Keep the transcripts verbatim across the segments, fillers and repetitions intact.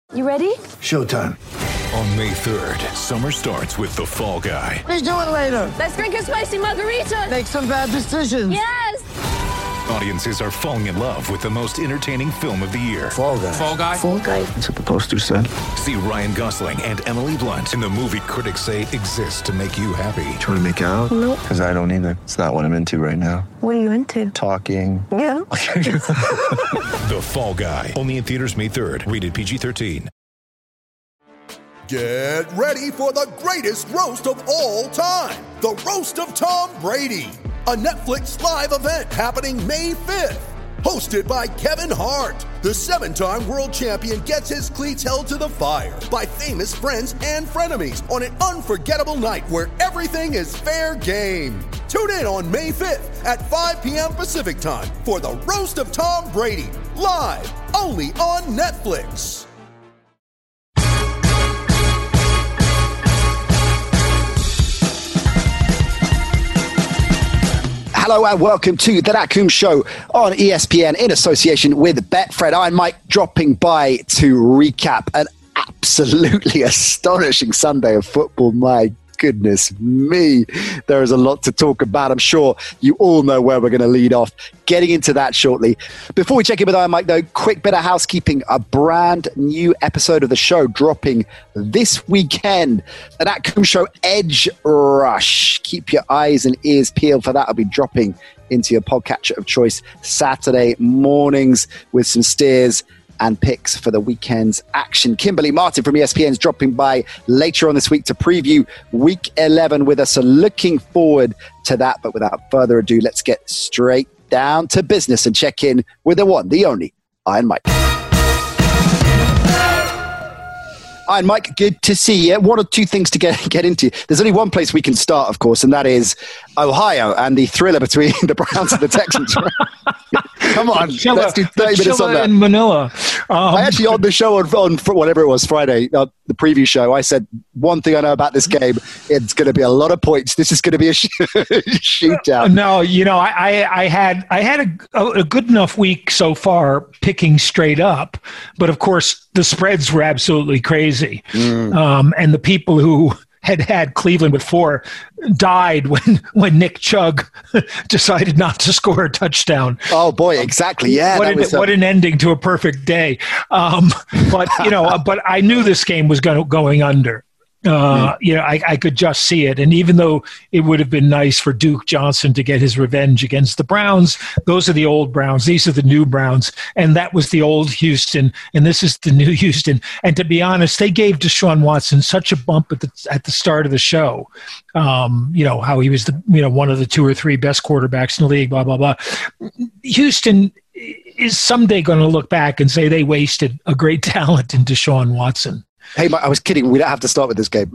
You ready? Showtime. On May third, summer starts with The Fall Guy. Let's do it later. Let's drink a spicy margarita. Make some bad decisions. Yes! Audiences are falling in love with the most entertaining film of the year. Fall Guy. Fall Guy? Fall Guy. That's what the poster said. See Ryan Gosling and Emily Blunt in the movie critics say exists to make you happy. Trying to make it out? Nope. Because I don't either. It's not what I'm into right now. What are you into? Talking. Yeah. The Fall Guy. Only in theaters May third. Rated P G thirteen. Get ready for the greatest roast of all time. The Roast of Tom Brady. A Netflix live event happening May fifth. Hosted by Kevin Hart. The seven-time world champion gets his cleats held to the fire by famous friends and frenemies on an unforgettable night where everything is fair game. Tune in on May fifth at five p.m. Pacific time for the Roast of Tom Brady. Live only on Netflix. Hello and welcome to The Nat Coombs Show on E S P N in association with Betfred. I'm Mike, dropping by to recap an absolutely astonishing Sunday of football. My goodness me, there is a lot to talk about. I'm sure you all know where we're going to lead off. Getting into that shortly. Before we check in with Iron Mike, though, quick bit of housekeeping. A brand new episode of the show dropping this weekend. The Nat Coombs Show Edge Rush. Keep your eyes and ears peeled for that. I'll be dropping into your podcatcher of choice Saturday mornings with some steers and picks for the weekend's action. Kimberly Martin from E S P N is dropping by later on this week to preview Week eleven with us. So looking forward to that. But without further ado, let's get straight down to business and check in with the one, the only, Iron Mike. Iron Mike, good to see you. One or two things to get get into. There's only one place we can start, of course, and that is Ohio and the thriller between the Browns and the Texans. Come on, Chilla, let's do thirty minutes on that. In Manila. Um, I actually, on the show, on, on whatever it was, Friday, uh, the preview show, I said, one thing I know about this game, it's going to be a lot of points. This is going to be a sh- shootout. No, you know, I, I, I had I had a, a good enough week so far picking straight up, but of course the spreads were absolutely crazy. Mm. Um, and the people who had had Cleveland with four died when, when Nick Chugg decided not to score a touchdown. Oh boy, exactly. Yeah. What, an, was, uh... what an ending to a perfect day. Um, but, you know, but I knew this game was going going under. Uh, you know, I, I could just see it. And even though it would have been nice for Duke Johnson to get his revenge against the Browns, those are the old Browns. These are the new Browns. And that was the old Houston. And this is the new Houston. And to be honest, they gave Deshaun Watson such a bump at the at the start of the show. Um, you know, how he was the, you know, one of the two or three best quarterbacks in the league, blah, blah, blah. Houston is someday going to look back and say they wasted a great talent in Deshaun Watson. Hey, Mike, I was kidding. We don't have to start with this game.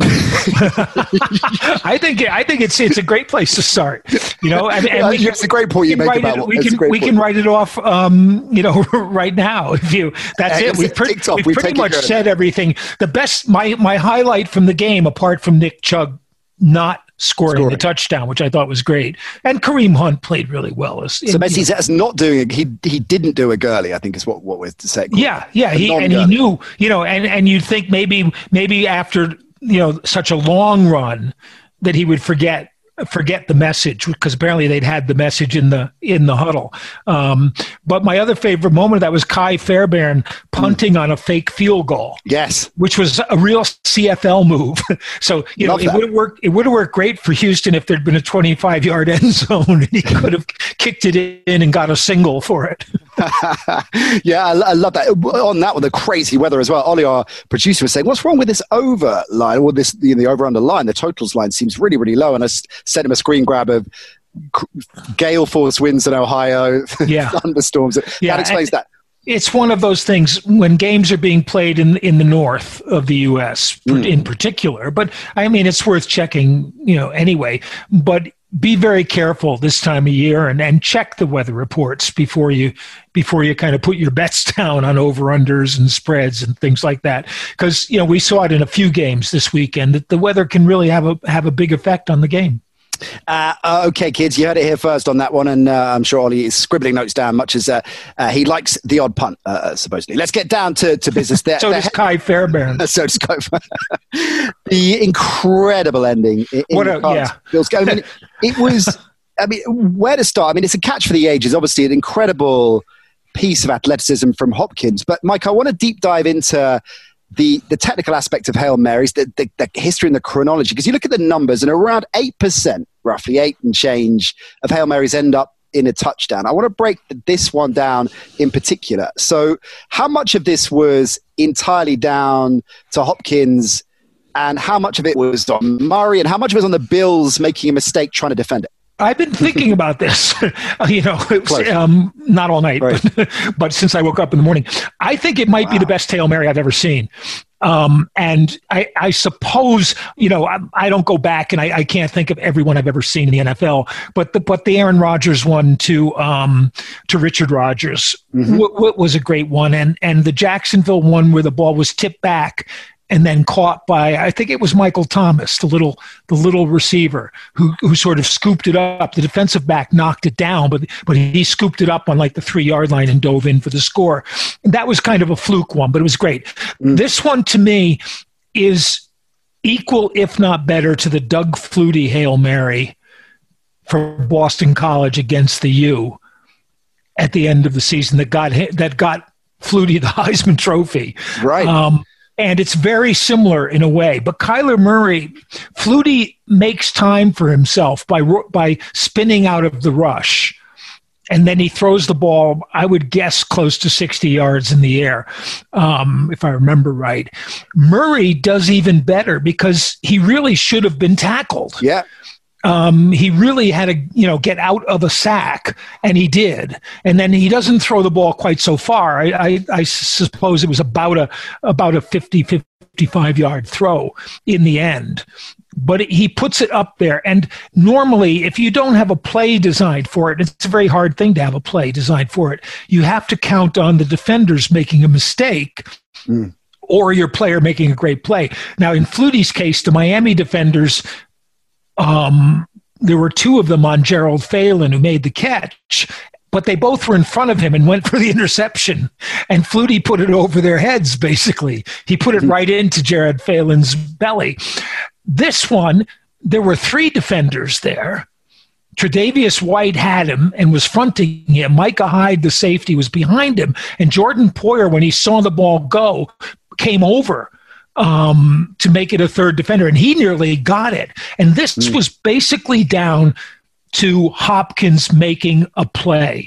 I think I think it's it's a great place to start. You know, and, and we, it's a great point you make about it, what we can we point. can write it off. Um, you know, right now. If you that's hey, it. We've, pre- we've, we've pretty much said everything. The best my my highlight from the game, apart from Nick Chugg not scoring, scoring the touchdown, which I thought was great, and Kareem Hunt played really well. As, so basically, that's not doing. He he didn't do a Gurley, I think, is what what we're saying. Yeah, yeah. He and he knew, you know, and and you'd think maybe maybe after you know such a long run that he would forget. forget the message, because apparently they'd had the message in the in the huddle. Um, but my other favorite moment of that was Kai Fairbairn punting mm. on a fake field goal. Yes, which was a real C F L move. So you Love know it would have worked. It would have worked great for Houston if there'd been a twenty-five yard end zone and he could have kicked it in and got a single for it. Yeah, I, I love that. On that one, the crazy weather as well. Ollie, our producer, was saying, "What's wrong with this over line or this you know, the over under line? The totals line seems really really low." And I sent him a screen grab of gale force winds in Ohio, yeah. thunderstorms. Yeah, that explains that. It's one of those things when games are being played in in the north of the U S mm. in particular. But I mean, it's worth checking, you know, anyway. But be very careful this time of year and, and check the weather reports before you before you kind of put your bets down on over-unders and spreads and things like that. Because, you know, we saw it in a few games this weekend that the weather can really have a have a big effect on the game. Uh, uh, okay, kids, you heard it here first on that one, and uh, I'm sure Ollie is scribbling notes down, much as uh, uh, he likes the odd punt, uh, supposedly. Let's get down to, to business there. so does Kai Fairbairn. so does Kai The incredible ending in, in what a, yeah. Bills. I mean, it was, I mean, where to start? I mean, it's a catch for the ages, obviously an incredible piece of athleticism from Hopkins. But, Mike, I want to deep dive into the the technical aspect of Hail Marys, the, the, the history and the chronology, because you look at the numbers and around eight percent, roughly eight and change, of Hail Marys end up in a touchdown. I want to break this one down in particular. So how much of this was entirely down to Hopkins, and how much of it was on Murray, and how much of it was on the Bills making a mistake trying to defend it? I've been thinking about this, you know, it was, um, not all night, right. but, but since I woke up in the morning. I think it might wow. be the best Hail Mary I've ever seen. Um, and I, I suppose, you know, I, I don't go back and I, I can't think of everyone I've ever seen in the N F L, but the, but the Aaron Rodgers one to, um, to Richard Rodgers mm-hmm. w- w- was a great one. And, and the Jacksonville one where the ball was tipped back and then caught by, I think it was Michael Thomas, the little the little receiver who who sort of scooped it up. The defensive back knocked it down, but but he scooped it up on like the three-yard line and dove in for the score. And that was kind of a fluke one, but it was great. Mm. This one, to me, is equal, if not better, to the Doug Flutie Hail Mary for Boston College against the U at the end of the season that got that got Flutie the Heisman Trophy. Right. Um, And it's very similar in a way. But Kyler Murray, Flutie makes time for himself by by spinning out of the rush. And then he throws the ball, I would guess, close to sixty yards in the air, um, if I remember right. Murray does even better because he really should have been tackled. Yeah. Um, he really had to, you know, get out of a sack, and he did. And then he doesn't throw the ball quite so far. I, I, I suppose it was about a about a fifty, fifty-five yard throw in the end. But he puts it up there. And normally, if you don't have a play designed for it, it's a very hard thing to have a play designed for it. You have to count on the defenders making a mistake. Mm. Or your player making a great play. Now, in Flutie's case, the Miami defenders, Um, there were two of them on Gerald Phelan who made the catch, but they both were in front of him and went for the interception. And Flutie put it over their heads, basically. He put it right into Jared Phelan's belly. This one, there were three defenders there. Tre'Davious White had him and was fronting him. Micah Hyde, the safety, was behind him. And Jordan Poyer, when he saw the ball go, came over um, to make it a third defender, and he nearly got it. And this mm. was basically down to Hopkins making a play.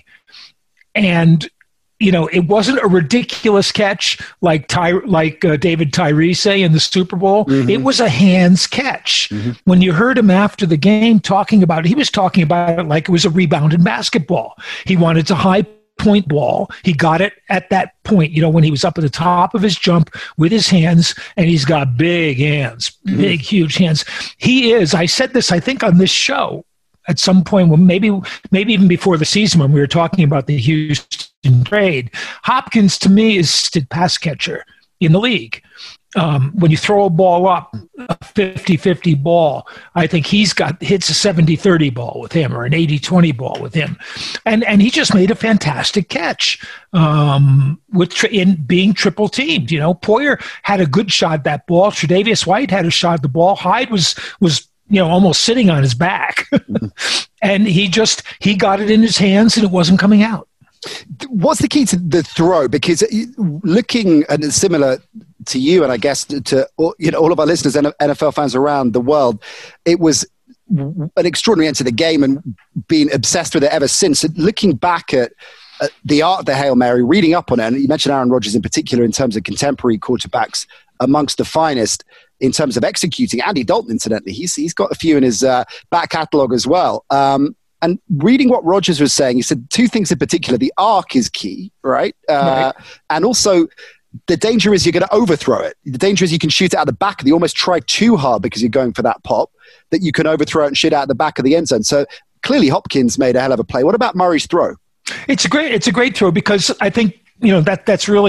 And, you know, it wasn't a ridiculous catch like Ty, like uh, David Tyree say in the Super Bowl. Mm-hmm. It was a hands catch. Mm-hmm. When you heard him after the game talking about it, he was talking about it like it was a rebound in basketball. He wanted to high point ball. He got it at that point, you know, when he was up at the top of his jump with his hands, and he's got big hands, mm-hmm. big, huge hands. He is, I said this, I think on this show at some point, when maybe, maybe even before the season when we were talking about the Houston trade, Hopkins to me is the pass catcher in the league. Um, when you throw a ball up, a fifty-fifty ball, I think he's got hits a seventy thirty ball with him or an eighty twenty ball with him. And and he just made a fantastic catch um, with tri- in being triple teamed. You know, Poyer had a good shot at that ball. Tre'Davious White had a shot at the ball. Hyde was was you know almost sitting on his back. And he just he got it in his hands and it wasn't coming out. What's the key to the throw? Because looking at similar to you, and I guess to, to you know all of our listeners and N F L fans around the world, it was an extraordinary end to the game and been obsessed with it ever since. Looking back at, at the art of the Hail Mary, reading up on it, and you mentioned Aaron Rodgers in particular in terms of contemporary quarterbacks amongst the finest in terms of executing. Andy Dalton, incidentally, he's he's got a few in his uh, back catalogue as well. Um, And reading what Rodgers was saying, he said two things in particular. The arc is key, right? Uh, right. And also, the danger is you're going to overthrow it. The danger is you can shoot it out the back. You almost try too hard because you're going for that pop, that you can overthrow it and shoot out the back of the end zone. So clearly Hopkins made a hell of a play. What about Murray's throw? It's a great, it's a great throw because I think, you know, that that's really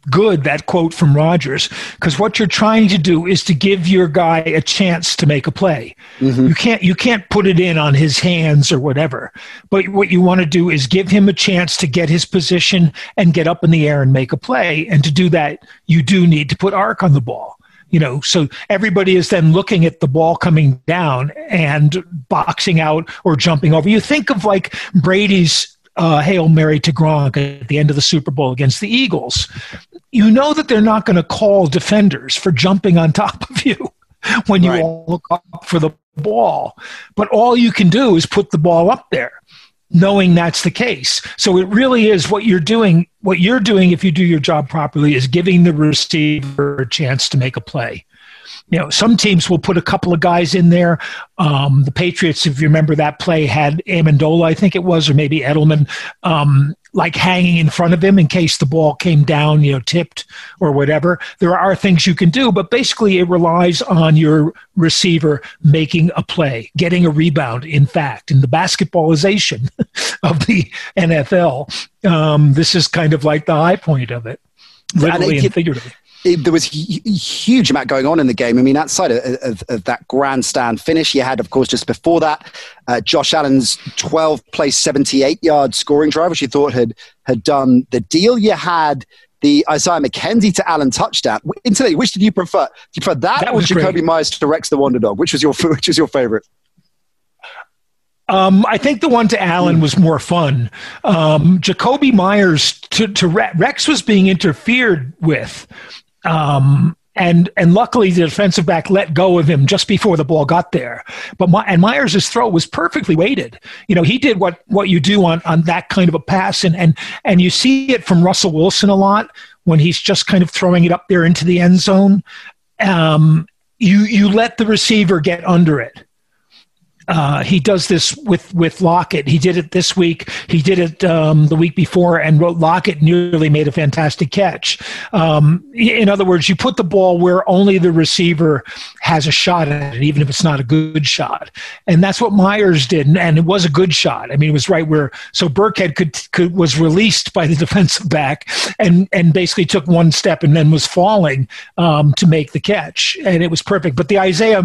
good, that quote from Rodgers, because what you're trying to do is to give your guy a chance to make a play. Mm-hmm. You can't you can't put it in on his hands or whatever. But what you want to do is give him a chance to get his position and get up in the air and make a play. And to do that, you do need to put arc on the ball. You know, so everybody is then looking at the ball coming down and boxing out or jumping over. You think of like Brady's Uh, Hail Mary to Gronk at the end of the Super Bowl against the Eagles. You know that they're not going to call defenders for jumping on top of you when you right. all look up for the ball. But all you can do is put the ball up there, knowing that's the case. So it really is what you're doing. What you're doing, if you do your job properly, is giving the receiver a chance to make a play. You know, some teams will put a couple of guys in there. Um, the Patriots, if you remember that play, had Amendola, I think it was, or maybe Edelman, um, like hanging in front of him in case the ball came down, you know, tipped or whatever. There are things you can do, but basically it relies on your receiver making a play, getting a rebound, in fact. In the basketballization of the N F L, um, this is kind of like the high point of it, literally and, and figuratively. It, there was a huge amount going on in the game. I mean, outside of, of, of that grandstand finish, you had, of course, just before that, uh, Josh Allen's twelve-play, seventy-eight-yard scoring drive, which you thought had had done the deal. You had the Isaiah McKenzie to Allen touchdown. Incidentally, which did you prefer? Do you prefer that, that or Jacoby Myers to Rex the Wonder Dog? Which was your which was your favorite? Um, I think the one to Allen was more fun. Um, Jacoby Myers to, to Rex was being interfered with. Um, and and luckily the defensive back let go of him just before the ball got there. But My, and Myers' throw was perfectly weighted. You know, he did what what you do on, on that kind of a pass, and and and you see it from Russell Wilson a lot when he's just kind of throwing it up there into the end zone. Um, you you let the receiver get under it. Uh, he does this with, with Lockett. He did it this week. He did it um, the week before, and Lockett nearly made a fantastic catch. Um, in other words, you put the ball where only the receiver has a shot at it, even if it's not a good shot. And that's what Myers did, and it was a good shot. I mean, it was right where – so Burkhead could, could was released by the defensive back and, and basically took one step and then was falling um, to make the catch, and it was perfect. But the Isaiah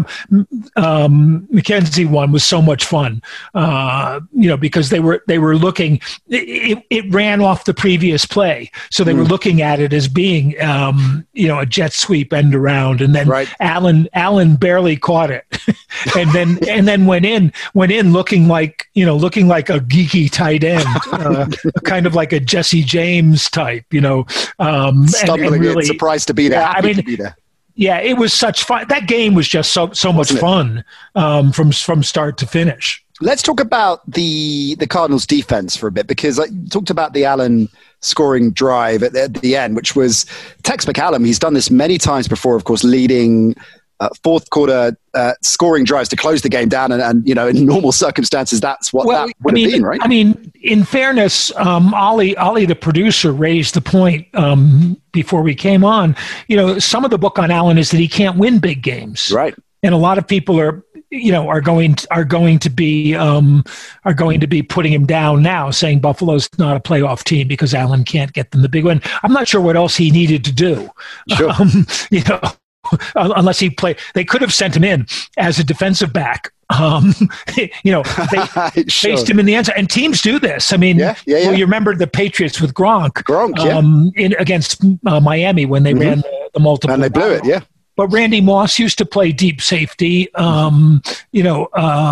um, McKenzie one was so much fun, uh, you know, because they were they were looking. It, it ran off the previous play, so they mm. were looking at it as being, um, you know, a jet sweep end around, and then right. Allen Allen barely caught it, and then and then went in went in looking like you know looking like a geeky tight end, uh, kind of like a Jesse James type, you know, um, stumbling and, and really, surprised to be there. Yeah, I mean. To be there. Yeah, it was such fun. That game was just so so much fun um, from from start to finish. Let's talk about the the Cardinals' defense for a bit, because I talked about the Allen scoring drive at the, at the end, which was Tex McCallum. He's done this many times before, of course, leading uh, fourth quarter uh, scoring drives to close the game down. And, and, you know, in normal circumstances, that's what well, that would I mean, have been, right? I mean, in fairness, um, Ollie, Ollie, the producer, raised the point um, before we came on. You know, some of the book on Allen is that he can't win big games. Right. And a lot of people are, you know, are going to, are going to be um, are going to be putting him down now, saying Buffalo's not a playoff team because Allen can't get them the big win. I'm not sure what else he needed to do. Sure. Um, you know, unless he played, they could have sent him in as a defensive back. Um, you know, they sure. faced him in the end zone, and teams do this. I mean, yeah, yeah, yeah. Well, you remember the Patriots with Gronk, Gronk, yeah. um, in, against uh, Miami when they mm-hmm. ran the, the multiple, and they blew it, yeah. But Randy Moss used to play deep safety. Um, you know,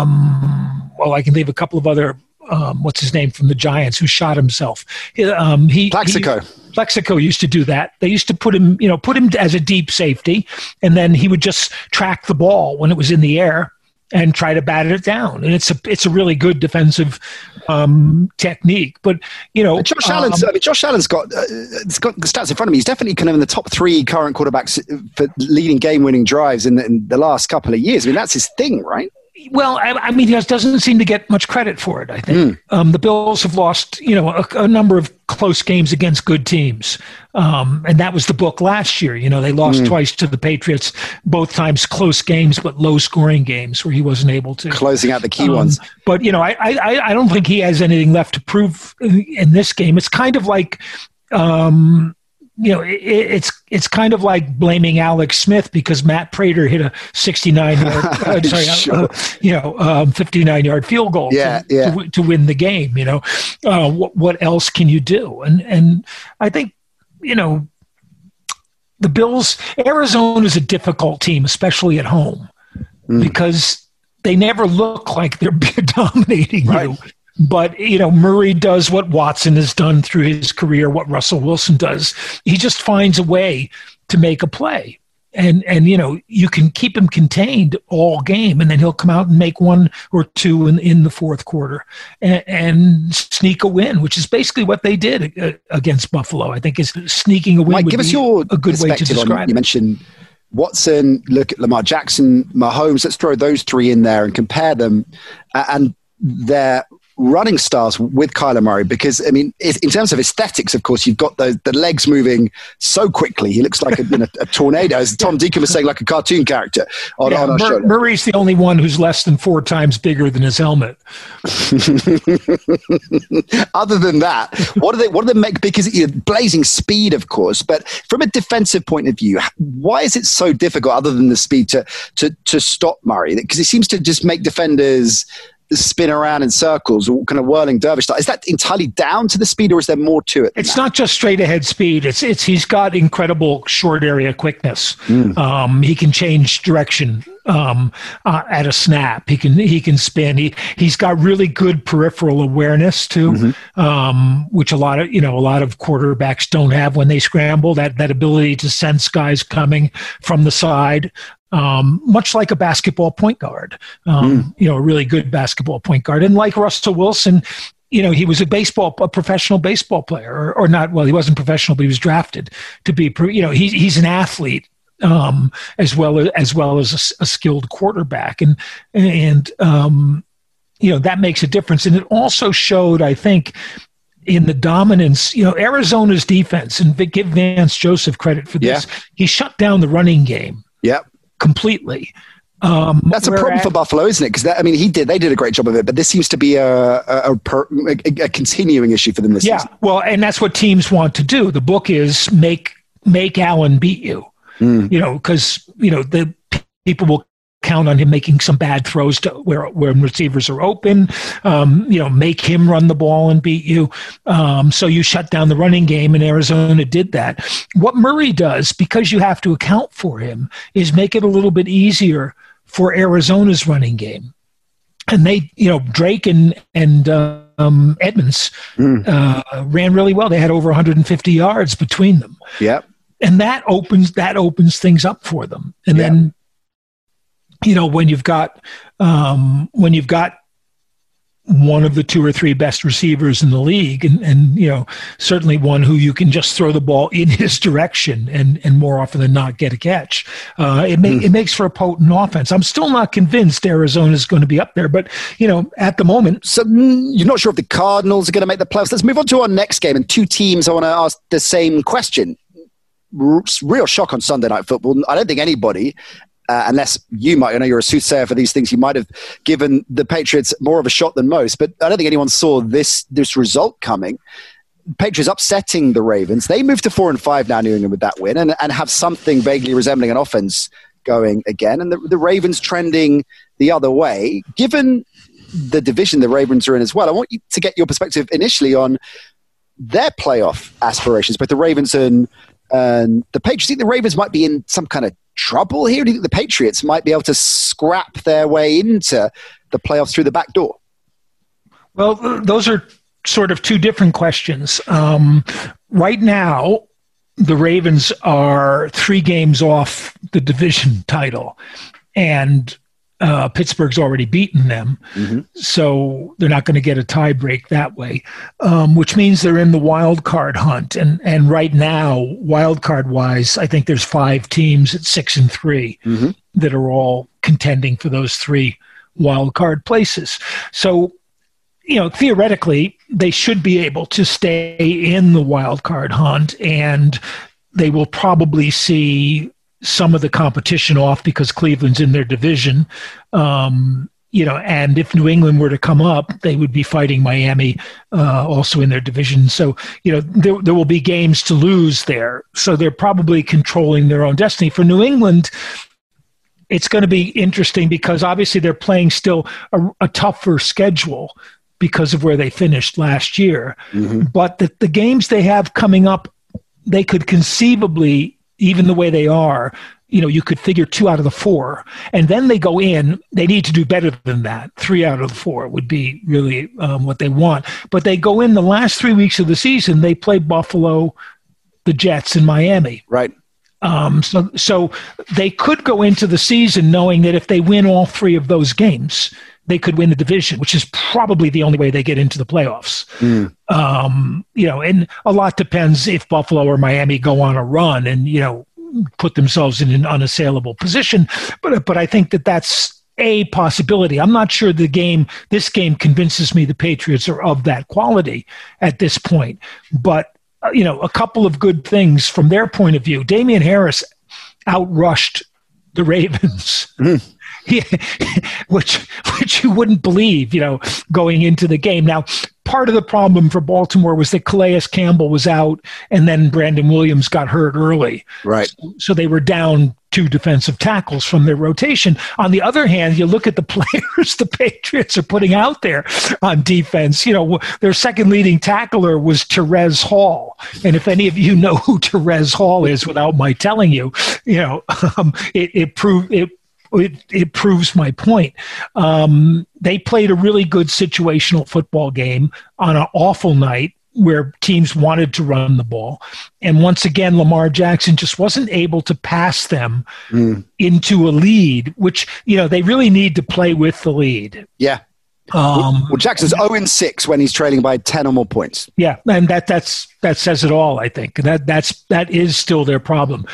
um, well, I can leave a couple of other. Um, what's his name from the Giants who shot himself? Um, he Plexico. He, Plexico used to do that. They used to put him, you know, put him as a deep safety, and then he would just track the ball when it was in the air and try to bat it down. And it's a it's a really good defensive um, technique. But you know, Josh um, Allen's I mean, Josh Allen's got uh, it's got the stats in front of me. He's definitely kind of in the top three current quarterbacks for leading game-winning drives in the, in the last couple of years. I mean, that's his thing, right? Well, I, I mean, he doesn't seem to get much credit for it, I think. Mm. Um, the Bills have lost, you know, a, a number of close games against good teams. Um, and that was the book last year. You know, they lost mm. twice to the Patriots, both times close games, but low-scoring games where he wasn't able to. Closing out the key um, ones. But, you know, I, I, I don't think he has anything left to prove in this game. It's kind of like um, you know, it, it's it's kind of like blaming Alex Smith because Matt Prater hit a sixty-nine yard, uh, sorry, Sure. uh, you know, um, fifty-nine yard field goal Yeah, to, yeah. To, to win the game. You know, uh, what what else can you do? And and I think, you know, the Bills, Arizona is a difficult team, especially at home, mm. because they never look like they're dominating right. you. But, you know, Murray does what Watson has done through his career, what Russell Wilson does. He just finds a way to make a play. And, and you know, you can keep him contained all game, and then he'll come out and make one or two in, in the fourth quarter and, and sneak a win, which is basically what they did against Buffalo. I think is sneaking a win Mike, would give be us your a good way to perspective on, describe you it. mentioned Watson, look at Lamar Jackson, Mahomes. Let's throw those three in there and compare them uh, and their running styles with Kyler Murray, because I mean, in terms of aesthetics, of course, you've got the, the legs moving so quickly. He looks like a, you know, a tornado, as Tom Deacon was saying, like a cartoon character on, yeah, on our Mur- show. Murray's the only one who's less than four times bigger than his helmet. Other than that, what do they? What do they make? Because you know, blazing speed, of course, but from a defensive point of view, why is it so difficult, other than the speed, to to to stop Murray? Because he seems to just make defenders spin around in circles, or kind of whirling dervish style. Is that entirely down to the speed, or is there more to it? It's that? not just straight ahead speed. It's it's he's got incredible short area quickness. Mm. Um, he can change direction um, uh, at a snap. He can he can spin. He he's got really good peripheral awareness too, mm-hmm. um, which a lot of you know a lot of quarterbacks don't have when they scramble. That that ability to sense guys coming from the side. Um, much like a basketball point guard, um, mm. you know, a really good basketball point guard. And like Russell Wilson, you know, he was a baseball, a professional baseball player, or, or not, well, he wasn't professional, but he was drafted to be, you know, he, he's an athlete um, as well as, as well as a, a skilled quarterback. And, and um, you know, that makes a difference. And it also showed, I think, in the dominance, you know, Arizona's defense, and give Vance Joseph credit for this, yeah. he shut down the running game. Yep. Completely. Um, That's a problem for Buffalo, isn't it? Because I mean, he did; they did a great job of it, but this seems to be a a, a, a continuing issue for them this yeah, season. Yeah, well, and that's what teams want to do. The book is make make Allen beat you. Mm. You know, because you know the people will count on him making some bad throws to where where receivers are open. Um, you know, make him run the ball and beat you. Um, so you shut down the running game, and Arizona did that. What Murray does, because you have to account for him, is make it a little bit easier for Arizona's running game. And they, you know, Drake and and uh, um, Edmonds mm. uh, ran really well. They had over one hundred fifty yards between them. Yep. And that opens that opens things up for them. And yep. then. You know, when you've got um, when you've got one of the two or three best receivers in the league, and, and you know, certainly one who you can just throw the ball in his direction and, and more often than not get a catch, uh, it, make, mm. it makes for a potent offense. I'm still not convinced Arizona is going to be up there, but, you know, at the moment. So you're not sure if the Cardinals are going to make the playoffs. Let's move on to our next game. And two teams I want to ask the same question. Real shock on Sunday Night Football. I don't think anybody... Uh, unless you might, I know you're a soothsayer for these things, you might have given the Patriots more of a shot than most, but I don't think anyone saw this this result coming. Patriots upsetting the Ravens. They moved to four and five now, New England, with that win, and, and have something vaguely resembling an offense going again. And the, the Ravens trending the other way. Given the division the Ravens are in as well, I want you to get your perspective initially on their playoff aspirations, both the Ravens and, and the Patriots. Do you think the Ravens might be in some kind of trouble here? Do you think the Patriots might be able to scrap their way into the playoffs through the back door? Well, those are sort of two different questions. Um, right now, the Ravens are three games off the division title, and uh, Pittsburgh's already beaten them. Mm-hmm. So they're not going to get a tie break that way, um, which means they're in the wild card hunt. And and right now, wild card wise, I think there's five teams at six and three mm-hmm. that are all contending for those three wild card places. So, you know, theoretically, they should be able to stay in the wild card hunt, and they will probably see some of the competition off because Cleveland's in their division. Um, you know, and if New England were to come up, they would be fighting Miami uh, also in their division. So, you know, there, there will be games to lose there. So they're probably controlling their own destiny. For New England, it's going to be interesting because obviously they're playing still a, a tougher schedule because of where they finished last year. Mm-hmm. But the, the games they have coming up, they could conceivably, even the way they are, you know, you could figure two out of the four, and then they go in, they need to do better than that. Three out of the four would be really um, what they want. But they go in the last three weeks of the season, they play Buffalo, the Jets, and Miami. Right. Um, so, so they could go into the season knowing that if they win all three of those games, they could win the division, which is probably the only way they get into the playoffs. Mm. Um, you know, and a lot depends if Buffalo or Miami go on a run and, you know, put themselves in an unassailable position. But, but I think that that's a possibility. I'm not sure the game, this game convinces me the Patriots are of that quality at this point. But, uh, you know, a couple of good things from their point of view. Damian Harris outrushed the Ravens. Mm. He, which which you wouldn't believe, you know, going into the game. Now, part of the problem for Baltimore was that Calais Campbell was out, and then Brandon Williams got hurt early. Right. So, so they were down two defensive tackles from their rotation. On the other hand, you look at the players the Patriots are putting out there on defense. You know, their second leading tackler was Therese Hall. And if any of you know who Therese Hall is without my telling you, you know, um, it, it proved it. It, it proves my point. Um, they played a really good situational football game on an awful night where teams wanted to run the ball. And once again, Lamar Jackson just wasn't able to pass them mm. into a lead, which, you know, they really need to play with the lead. Yeah. Um, well, Jackson's oh and six when he's trailing by ten or more points. Yeah, and that that's that says it all, I think. That that's that is still their problem.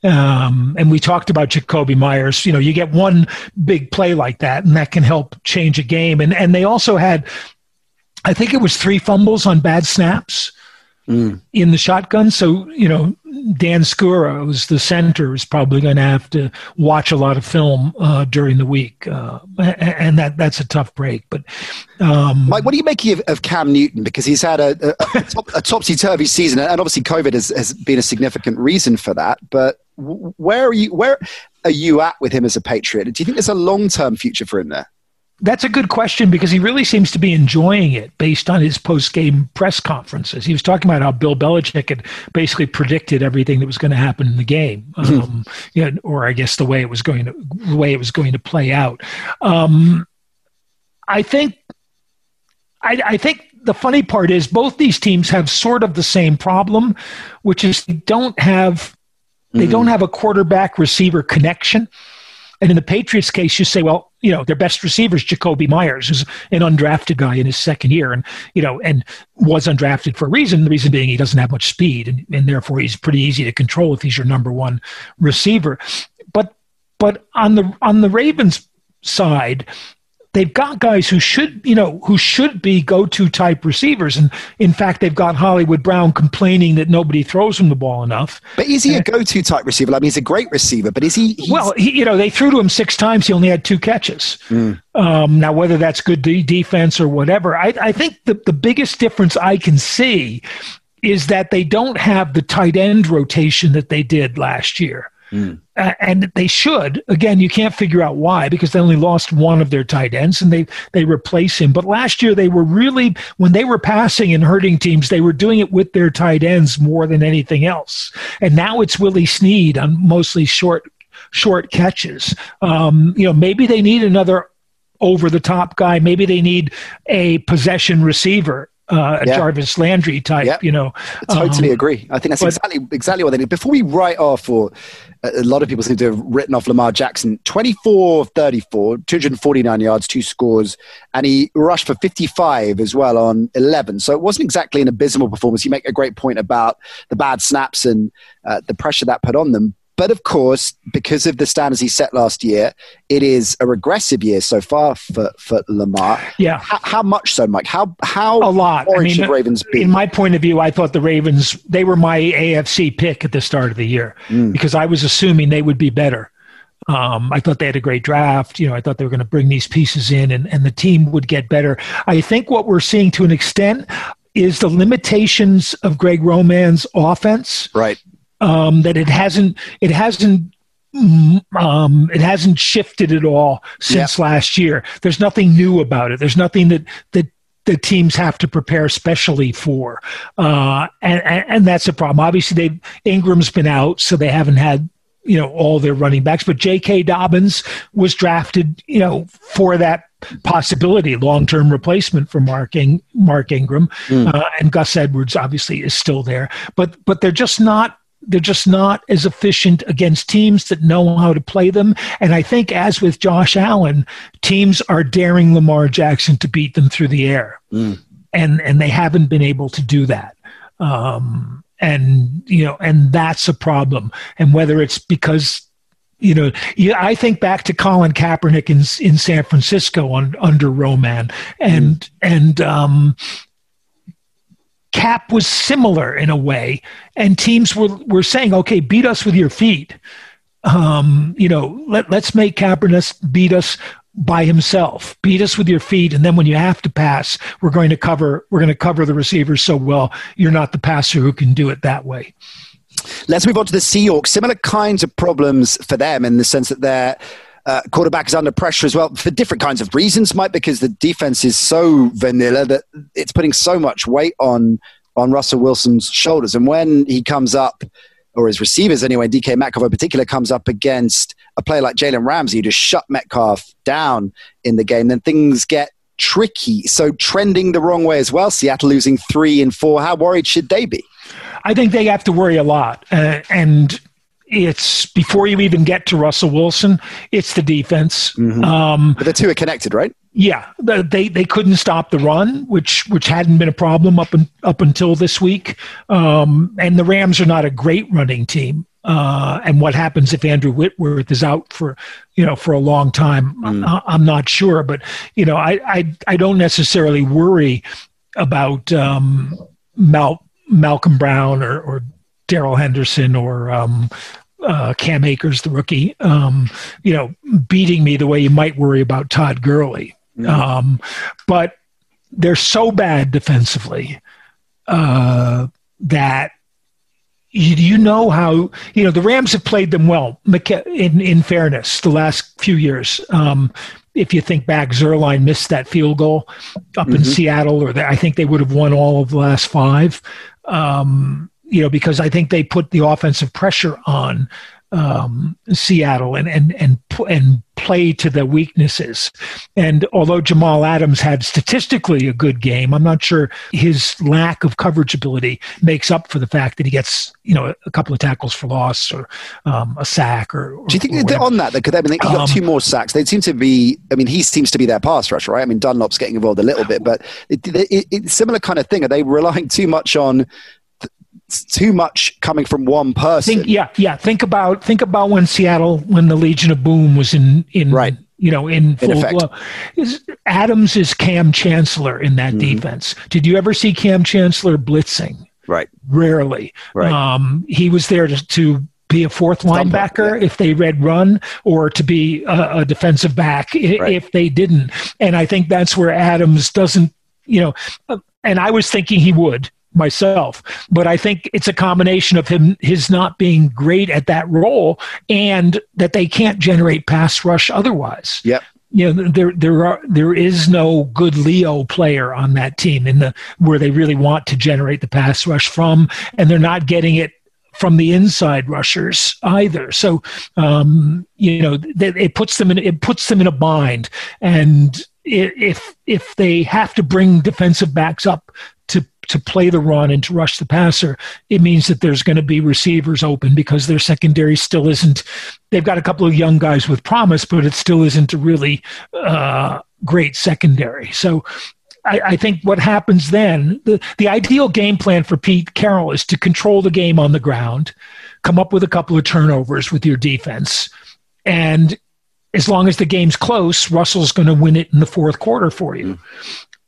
Um, and we talked about Jacoby Myers. You know, you get one big play like that, and that can help change a game. And and they also had, I think it was three fumbles on bad snaps mm. in the shotgun. So, you know, Dan Skura, who's the center, is probably going to have to watch a lot of film uh, during the week. Uh, and that that's a tough break. But um, Mike, what do you make of, of Cam Newton? Because he's had a, a, a, top, a topsy-turvy season, and obviously COVID has, has been a significant reason for that. But where are you? Where are you at with him as a Patriot? Do you think there's a long-term future for him there? That's a good question because he really seems to be enjoying it based on his post-game press conferences. He was talking about how Bill Belichick had basically predicted everything that was going to happen in the game, mm-hmm. um, you know, or I guess the way it was going to the way it was going to play out. Um, I think. I, I think the funny part is both these teams have sort of the same problem, which is they don't have they mm-hmm. don't have a quarterback receiver connection. And in the Patriots case, you say, well, you know, their best receiver is Jacoby Myers, who's an undrafted guy in his second year, and you know, and was undrafted for a reason. The reason being he doesn't have much speed, and, and therefore he's pretty easy to control if he's your number one receiver. But but on the on the Ravens side, they've got guys who should, you know, who should be go-to type receivers. And in fact, they've got Hollywood Brown complaining that nobody throws him the ball enough. But is he and, a go-to type receiver? I mean, he's a great receiver, but is he? He's... Well, he, you know, they threw to him six times. He only had two catches. Mm. Um, now, whether that's good de- defense or whatever, I, I think the, the biggest difference I can see is that they don't have the tight end rotation that they did last year. Mm. Uh, and they should. Again, you can't figure out why because they only lost one of their tight ends and they they replace him. But last year they were really, when they were passing and hurting teams, they were doing it with their tight ends more than anything else. And now it's Willie Snead on mostly short short catches. Um, you know, maybe they need another over-the-top guy. Maybe they need a possession receiver. Uh, a yeah. Jarvis Landry type, yep. you know. I totally um, agree. I think that's but, exactly exactly what they need. Before we write off, or a lot of people seem to have written off Lamar Jackson, twenty-four of thirty-four, two hundred forty-nine yards, two scores, and he rushed for fifty-five as well on eleven. So it wasn't exactly an abysmal performance. You make a great point about the bad snaps and uh, the pressure that put on them. But of course, because of the standards he set last year, it is a regressive year so far for, for Lamar. Yeah. How, how much so, Mike? How how a lot? I mean, should Ravens be? In my point of view, I thought the Ravens, they were my A F C pick at the start of the year mm. because I was assuming they would be better. Um, I thought they had a great draft. You know, I thought they were going to bring these pieces in and, and the team would get better. I think what we're seeing to an extent is the limitations of Greg Roman's offense. Right. Um, that it hasn't, it hasn't, um, it hasn't shifted at all since yep. last year. There's nothing new about it. There's nothing that, that, the teams have to prepare specially for. Uh, and, and, and that's a problem. Obviously, they Ingram's been out, so they haven't had, you know, all their running backs. But J K. Dobbins was drafted, you know, for that possibility, long-term replacement for Mark, In- Mark Ingram. Mm. Uh, and Gus Edwards, obviously, is still there. But but they're just not They're just not as efficient against teams that know how to play them. And I think, as with Josh Allen, teams are daring Lamar Jackson to beat them through the air. Mm. And and they haven't been able to do that. Um, and, you know, and that's a problem. And whether it's because, you know, yeah, I think back to Colin Kaepernick in, in San Francisco on, under Roman. And, mm. and, um, Cap was similar in a way, and teams were, were saying, okay, beat us with your feet. Um, you know, let, let's make Kaepernick beat us by himself, beat us with your feet. And then when you have to pass, we're going to cover, we're going to cover the receivers so well, you're not the passer who can do it that way. Let's move on to the Seahawks. Similar kinds of problems for them in the sense that they're, Uh, quarterback is under pressure as well for different kinds of reasons, Mike, because the defense is so vanilla that it's putting so much weight on on Russell Wilson's shoulders. And when he comes up, or his receivers anyway, D K Metcalf in particular, comes up against a player like Jalen Ramsey, who just shut Metcalf down in the game, then things get tricky. So trending the wrong way as well. Seattle losing three and four. How worried should they be? I think they have to worry a lot. Uh, and it's before you even get to Russell Wilson, it's the defense. Mm-hmm. Um, but the two are connected, right? Yeah, they they couldn't stop the run, which which hadn't been a problem up in, up until this week. Um, and the Rams are not a great running team. Uh, and what happens if Andrew Whitworth is out for you know for a long time? Mm. I, I'm not sure, but you know I I, I don't necessarily worry about um, Mal, Malcolm Brown or. or Darrell Henderson or um, uh, Cam Akers, the rookie, um, you know, beating me the way you might worry about Todd Gurley. Mm-hmm. Um, but they're so bad defensively uh, that you, you know how, you know, the Rams have played them well, in, in fairness, the last few years. Um, if you think back, Zerline missed that field goal up mm-hmm. in Seattle, or the, I think they would have won all of the last five. Um, You know, because I think they put the offensive pressure on um, Seattle and and and and play to the weaknesses. And although Jamal Adams had statistically a good game, I'm not sure his lack of coverage ability makes up for the fact that he gets, you know, a couple of tackles for loss or um, a sack. Or, or do you think they're on that? Because I mean, he got um, two more sacks. They seem to be. I mean, he seems to be their pass rusher, right? I mean, Dunlop's getting involved a little bit, but it, it, it's similar kind of thing. Are they relying too much on? Too much coming from one person. Think, yeah, yeah. Think about think about when Seattle, when the Legion of Boom was in in right. you know in full in blow. Is, Adams is Cam Chancellor in that mm-hmm. defense. Did you ever see Cam Chancellor blitzing? Right. Rarely. Right. Um, he was there to, to be a fourth linebacker yeah. if they read run, or to be a, a defensive back if, right. if they didn't. And I think that's where Adams doesn't. You know, and I was thinking he would. Myself, but I think it's a combination of him, his not being great at that role, and that they can't generate pass rush otherwise. Yep. You know, there there are there is no good Leo player on that team in the where they really want to generate the pass rush from, and they're not getting it from the inside rushers either. So, um, you know, it, it puts them in it puts them in a bind, and if if they have to bring defensive backs up to to play the run and to rush the passer, it means that there's going to be receivers open because their secondary still isn't. They've got a couple of young guys with promise, but it still isn't a really uh, great secondary. So I, I think what happens then, the, the ideal game plan for Pete Carroll is to control the game on the ground, come up with a couple of turnovers with your defense, and as long as the game's close, Russell's going to win it in the fourth quarter for you. Mm.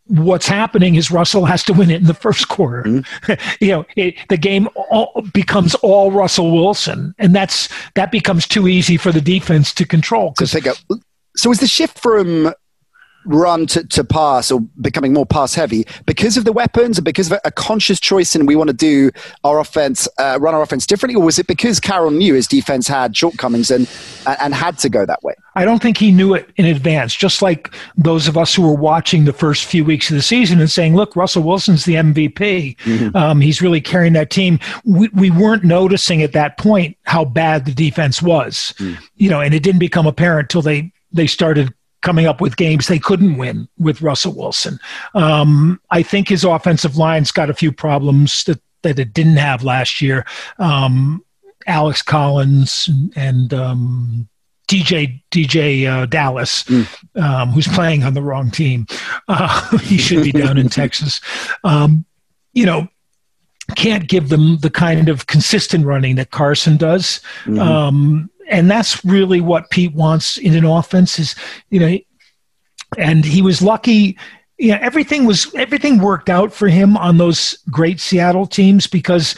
what's happening is Russell has to win it in the first quarter. Mm-hmm. you know, it, the game all, becomes all Russell Wilson, and that's that becomes too easy for the defense to control. So, take a, so is the shift from run to, to pass or becoming more pass heavy because of the weapons and because of a, a conscious choice and we want to do our offense, uh, run our offense differently, or was it because Carroll knew his defense had shortcomings and, and had to go that way? I don't think he knew it in advance, just like those of us who were watching the first few weeks of the season and saying, look, Russell Wilson's the M V P. Mm-hmm. Um, he's really carrying that team. We, we weren't noticing at that point how bad the defense was, mm. you know, and it didn't become apparent till they, they started coming up with games they couldn't win with Russell Wilson. Um, I think his offensive line's got a few problems that, that it didn't have last year. Um, Alex Collins and um, D J D J uh, Dallas, mm. um, who's playing on the wrong team. Uh, he should be down in Texas. Um, you know, can't give them the kind of consistent running that Carson does. Mm-hmm. Um, And that's really what Pete wants in an offense is, you know, and he was lucky. You know, everything was, everything worked out for him on those great Seattle teams because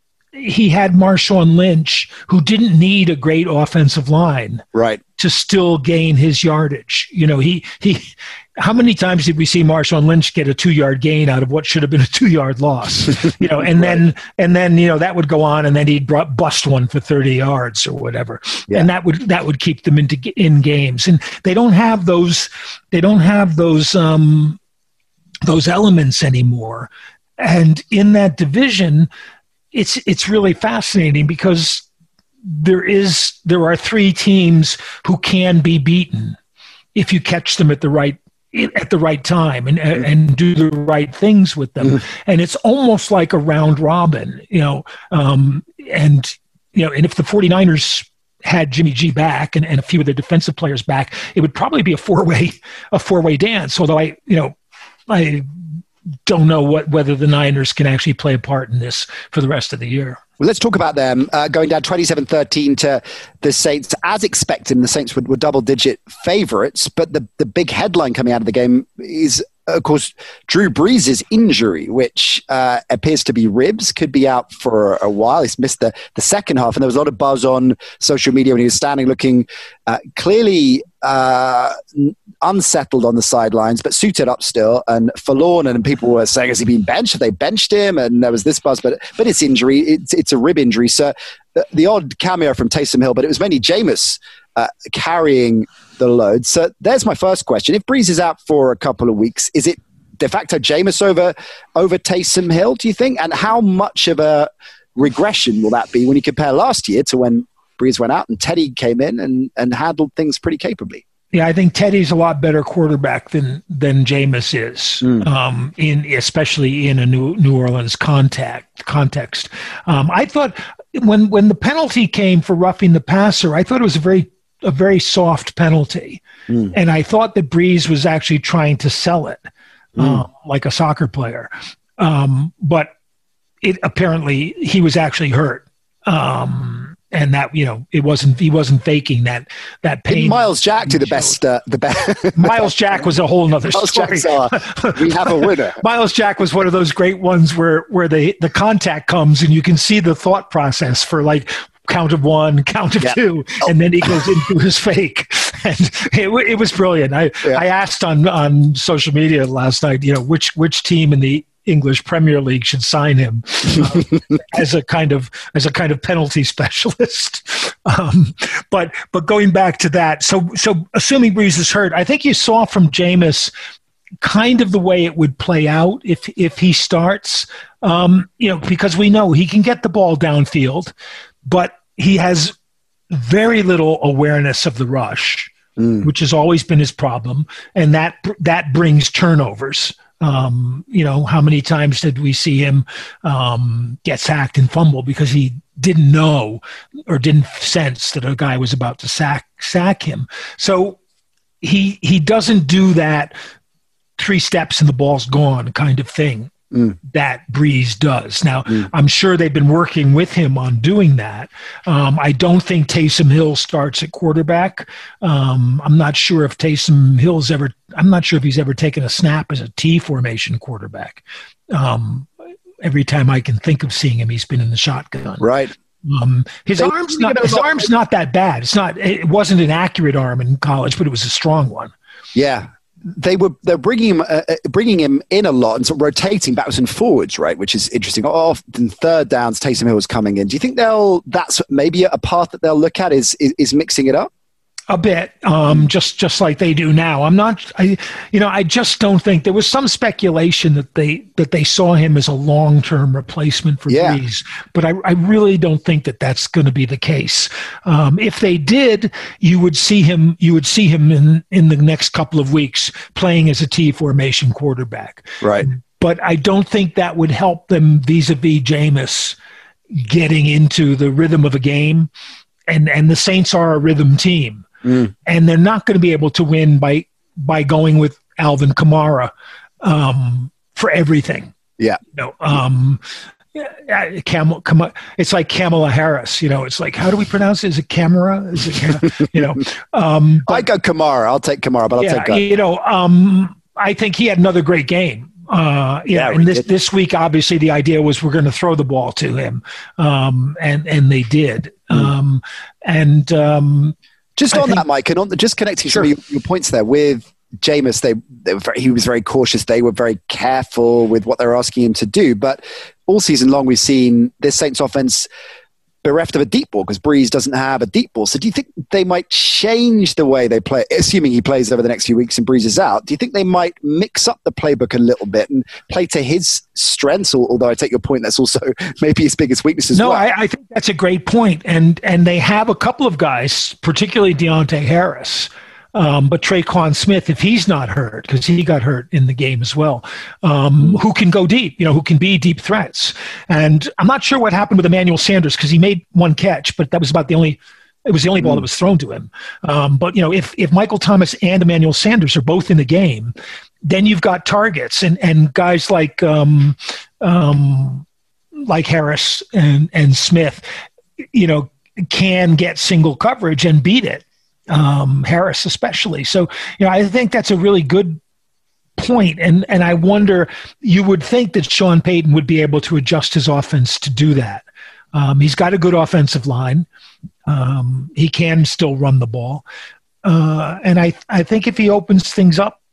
he had Marshawn Lynch, who didn't need a great offensive line, right, to still gain his yardage. You know, he, he, how many times did we see Marshawn Lynch get a two-yard gain out of what should have been a two-yard loss? You know, and right. then and then you know that would go on, and then he'd bust one for thirty yards or whatever, yeah. and that would that would keep them into in games. And they don't have those they don't have those um, those elements anymore. And in that division, it's it's really fascinating because there is there are three teams who can be beaten if you catch them at the right. at the right time and and do the right things with them. Mm-hmm. And it's almost like a round robin, you know, um, and, you know, and if the 49ers had Jimmy G back and, and a few of their defensive players back, it would probably be a four-way, a four-way dance. Although I, you know, I don't know what, whether the Niners can actually play a part in this for the rest of the year. Well, let's talk about them uh, going down twenty-seven thirteen to the Saints. As expected, the Saints were, were double-digit favorites, but the, the big headline coming out of the game is, of course, Drew Brees' injury, which uh, appears to be ribs, could be out for a while. He's missed the, the second half, and there was a lot of buzz on social media when he was standing looking uh, clearly uh, unsettled on the sidelines, but suited up still and forlorn. And people were saying, has he been benched? Have they benched him? And there was this buzz, but but it's injury. It's, it's a rib injury. So the, the odd cameo from Taysom Hill, but it was mainly Jameis uh, carrying the load. So there's my first question. If Brees is out for a couple of weeks, is it de facto Jameis over, over Taysom Hill, do you think? And how much of a regression will that be when you compare last year to when Brees went out and Teddy came in and, and handled things pretty capably? Yeah, I think Teddy's a lot better quarterback than than Jameis is, mm. um, in especially in a New New Orleans contact context. Um, I thought when when the penalty came for roughing the passer, I thought it was a very a very soft penalty, mm. and I thought that Brees was actually trying to sell it mm. uh, like a soccer player, um, but it apparently he was actually hurt. Um, And that, you know, it wasn't, he wasn't faking that, that pain. Did Miles Jack do the best, uh, the best. Miles Jack was a whole nother Miles story. Jack's, we have a winner. Miles Jack was one of those great ones where, where the, the contact comes and you can see the thought process for like count of one, count of yeah. two, oh. and then he goes into his fake. And it, it was brilliant. I, yeah. I asked on, on social media last night, you know, which, which team in the English Premier League should sign him uh, as a kind of as a kind of penalty specialist. Um, but but going back to that, so so assuming Brees is hurt, I think you saw from Jameis kind of the way it would play out if if he starts. Um, you know, because we know he can get the ball downfield, but he has very little awareness of the rush, mm. which has always been his problem, and that that brings turnovers. Um, you know, how many times did we see him um, get sacked and fumble because he didn't know or didn't sense that a guy was about to sack sack him? So he he doesn't do that three steps and the ball's gone kind of thing. mm. that Breeze does. Now, mm. I'm sure they've been working with him on doing that. Um, I don't think Taysom Hill starts at quarterback. Um, I'm not sure if Taysom Hill's ever, I'm not sure if he's ever taken a snap as a T formation quarterback. Um, every time I can think of seeing him, he's been in the shotgun. Right. Um, his they arm's not, his arm's not that bad. It's not, it wasn't an accurate arm in college, but it was a strong one. Yeah. They were they're bringing him uh, bringing him in a lot and sort of rotating backwards and forwards, right? Which is interesting. Often third downs, Taysom Hill is coming in. Do you think they'll that's maybe a path that they'll look at is is, is mixing it up? A bit, um, just just like they do now. I'm not, I, you know, I just don't think there was some speculation that they that they saw him as a long term replacement for yeah. Breeze, but I, I really don't think that that's going to be the case. Um, if they did, you would see him. You would see him in in the next couple of weeks playing as a T formation quarterback. Right. But I don't think that would help them vis-a-vis Jameis getting into the rhythm of a game, and and the Saints are a rhythm team. Mm. And they're not going to be able to win by by going with Alvin Kamara um, for everything. Yeah, you know, um, Cam, Cam, it's like Kamala Harris. You know, it's like, how do we pronounce it? Is it Kamara? Is it Cam, you know? Um, but, I go Kamara. I'll take Kamara, but I'll yeah, take God. You know, um, I think he had another great game. Uh, yeah, yeah and this did. this week, obviously, the idea was we're going to throw the ball to him, um, and and they did. Mm. Um, and um, Just I on think, that, Mike, and on the, just connecting sure. some of your, your points there with Jameis, they, they were very, he was very cautious. They were very careful with what they were asking him to do. But all season long, we've seen this Saints offense bereft of a deep ball because Breeze doesn't have a deep ball. So do you think they might change the way they play, assuming he plays over the next few weeks and Breeze is out? Do you think they might mix up the playbook a little bit and play to his strengths? Although I take your point, that's also maybe his biggest weakness as no, well. No, I, I think that's a great point. And, and they have a couple of guys, particularly Deontay Harris, Um, but Traquan Smith, if he's not hurt, because he got hurt in the game as well, um, who can go deep, you know, who can be deep threats. And I'm not sure what happened with Emmanuel Sanders because he made one catch, but that was about the only it was the only ball that was thrown to him. Um, but, you know, if, if Michael Thomas and Emmanuel Sanders are both in the game, then you've got targets and, and guys like um, um, like Harris and, and Smith, you know, can get single coverage and beat it. Um, Harris especially. So, you know, I think that's a really good point. And, and I wonder, you would think that Sean Payton would be able to adjust his offense to do that. Um, he's got a good offensive line. Um, he can still run the ball. Uh, and I, I think if he opens things up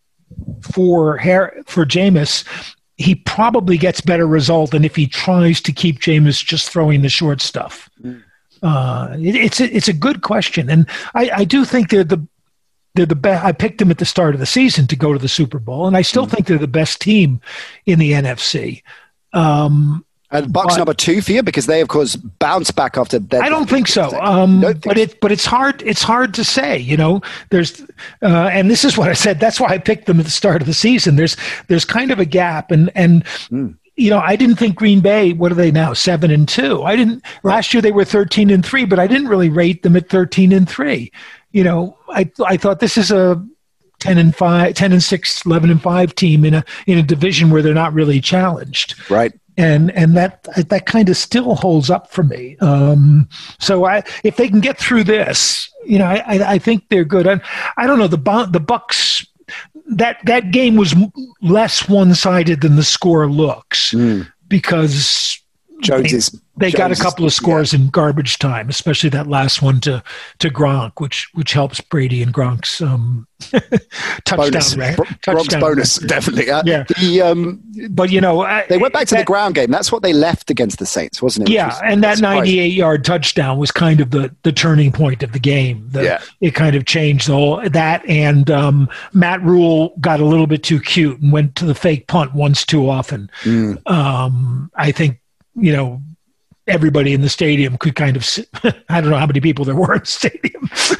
for Har- for Jameis, he probably gets better result than if he tries to keep Jameis just throwing the short stuff. Mm. Uh, it, it's a, it's a good question, and I, I do think they're the they're the best. I picked them at the start of the season to go to the Super Bowl, and I still mm-hmm. think they're the best team in the N F C. Um, and Bucks but, number two for you because they, of course, bounce back after that. I don't think so, um, don't think but it but it's hard it's hard to say. You know, there's uh, and this is what I said. That's why I picked them at the start of the season. There's there's kind of a gap, and and. Mm. You know, I didn't think Green Bay, what are they now? Seven and two. I didn't, last year they were thirteen and three, but I didn't really rate them at thirteen and three. You know, I, I thought this is a ten and five, ten and six, eleven and five team in a, in a division where they're not really challenged. Right. And, and that, that kind of still holds up for me. Um, so I, if they can get through this, you know, I, I, I think they're good. I, I don't know, the, the Bucks, That that game was less one-sided than the score looks mm. because Jones they, is, they Jones got a couple is, of scores yeah. in garbage time, especially that last one to, to Gronk, which which helps Brady and Gronk's um, touchdown. Bonus. Right? Bro- touchdown Gronk's bonus, record. definitely. Uh, yeah. The, um, but, you know. I, they went back to that, the ground game. That's what they left against the Saints, wasn't it? Yeah, was, and that ninety-eight-yard touchdown was kind of the, the turning point of the game. The, yeah. It kind of changed the whole, that, and um, Matt Rule got a little bit too cute and went to the fake punt once too often. Mm. Um, I think, you know, everybody in the stadium could kind of, I don't know how many people there were in the stadium,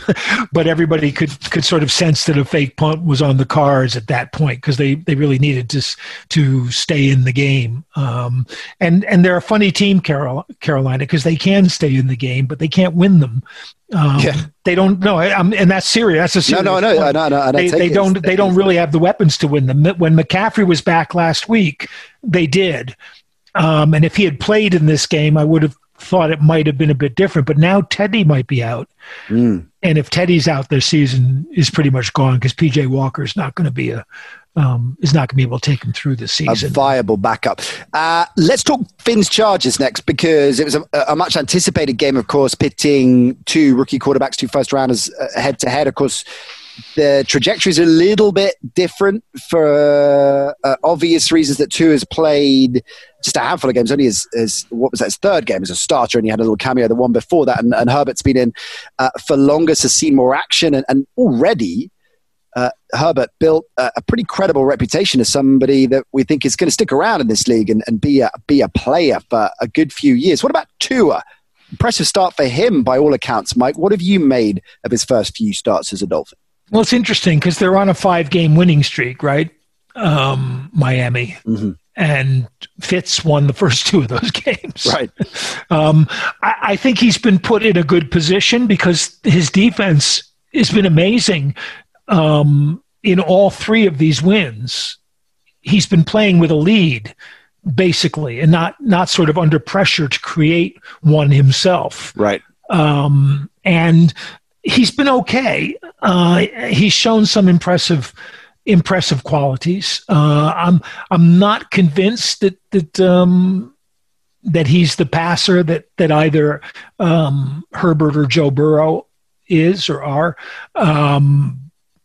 but everybody could could sort of sense that a fake punt was on the cards at that point because they, they really needed to to stay in the game. Um, and and they're a funny team, Carol, Carolina, because they can stay in the game, but they can't win them. Um, yeah. They don't know, and that's serious. That's a serious. No, no, no, no, no, no. They, they don't. They don't really have the weapons to win them. When McCaffrey was back last week, they did. Um, and if he had played in this game, I would have thought it might have been a bit different. But now Teddy might be out, mm. and if Teddy's out, their season is pretty much gone because P J Walker is not going to be a. Um, is not going to be able to take him through the season. A viable backup. Uh, let's talk Finn's Chargers next because it was a, a much anticipated game, of course, pitting two rookie quarterbacks, two first rounders uh, head to head. Of course, the trajectory is a little bit different for uh, obvious reasons that Tua has played just a handful of games, only his, his what was that, his third game as a starter, and he had a little cameo the one before that, and, and Herbert's been in uh, for longer, so seen more action, and, and already Uh, Herbert built a, a pretty credible reputation as somebody that we think is going to stick around in this league and, and be a be a player for a good few years. What about Tua? Impressive start for him by all accounts, Mike. What have you made of his first few starts as a Dolphin? Well, it's interesting because they're on a five-game winning streak, right? Um, Miami. Mm-hmm. And Fitz won the first two of those games. Right. Um, I, I think he's been put in a good position because his defense has been amazing. Um, in all three of these wins, he's been playing with a lead, basically, and not not sort of under pressure to create one himself. Right. Um, and he's been okay. Uh, he's shown some impressive impressive qualities. Uh, I'm I'm not convinced that that um, that he's the passer that that either um, Herbert or Joe Burrow is or are. Um,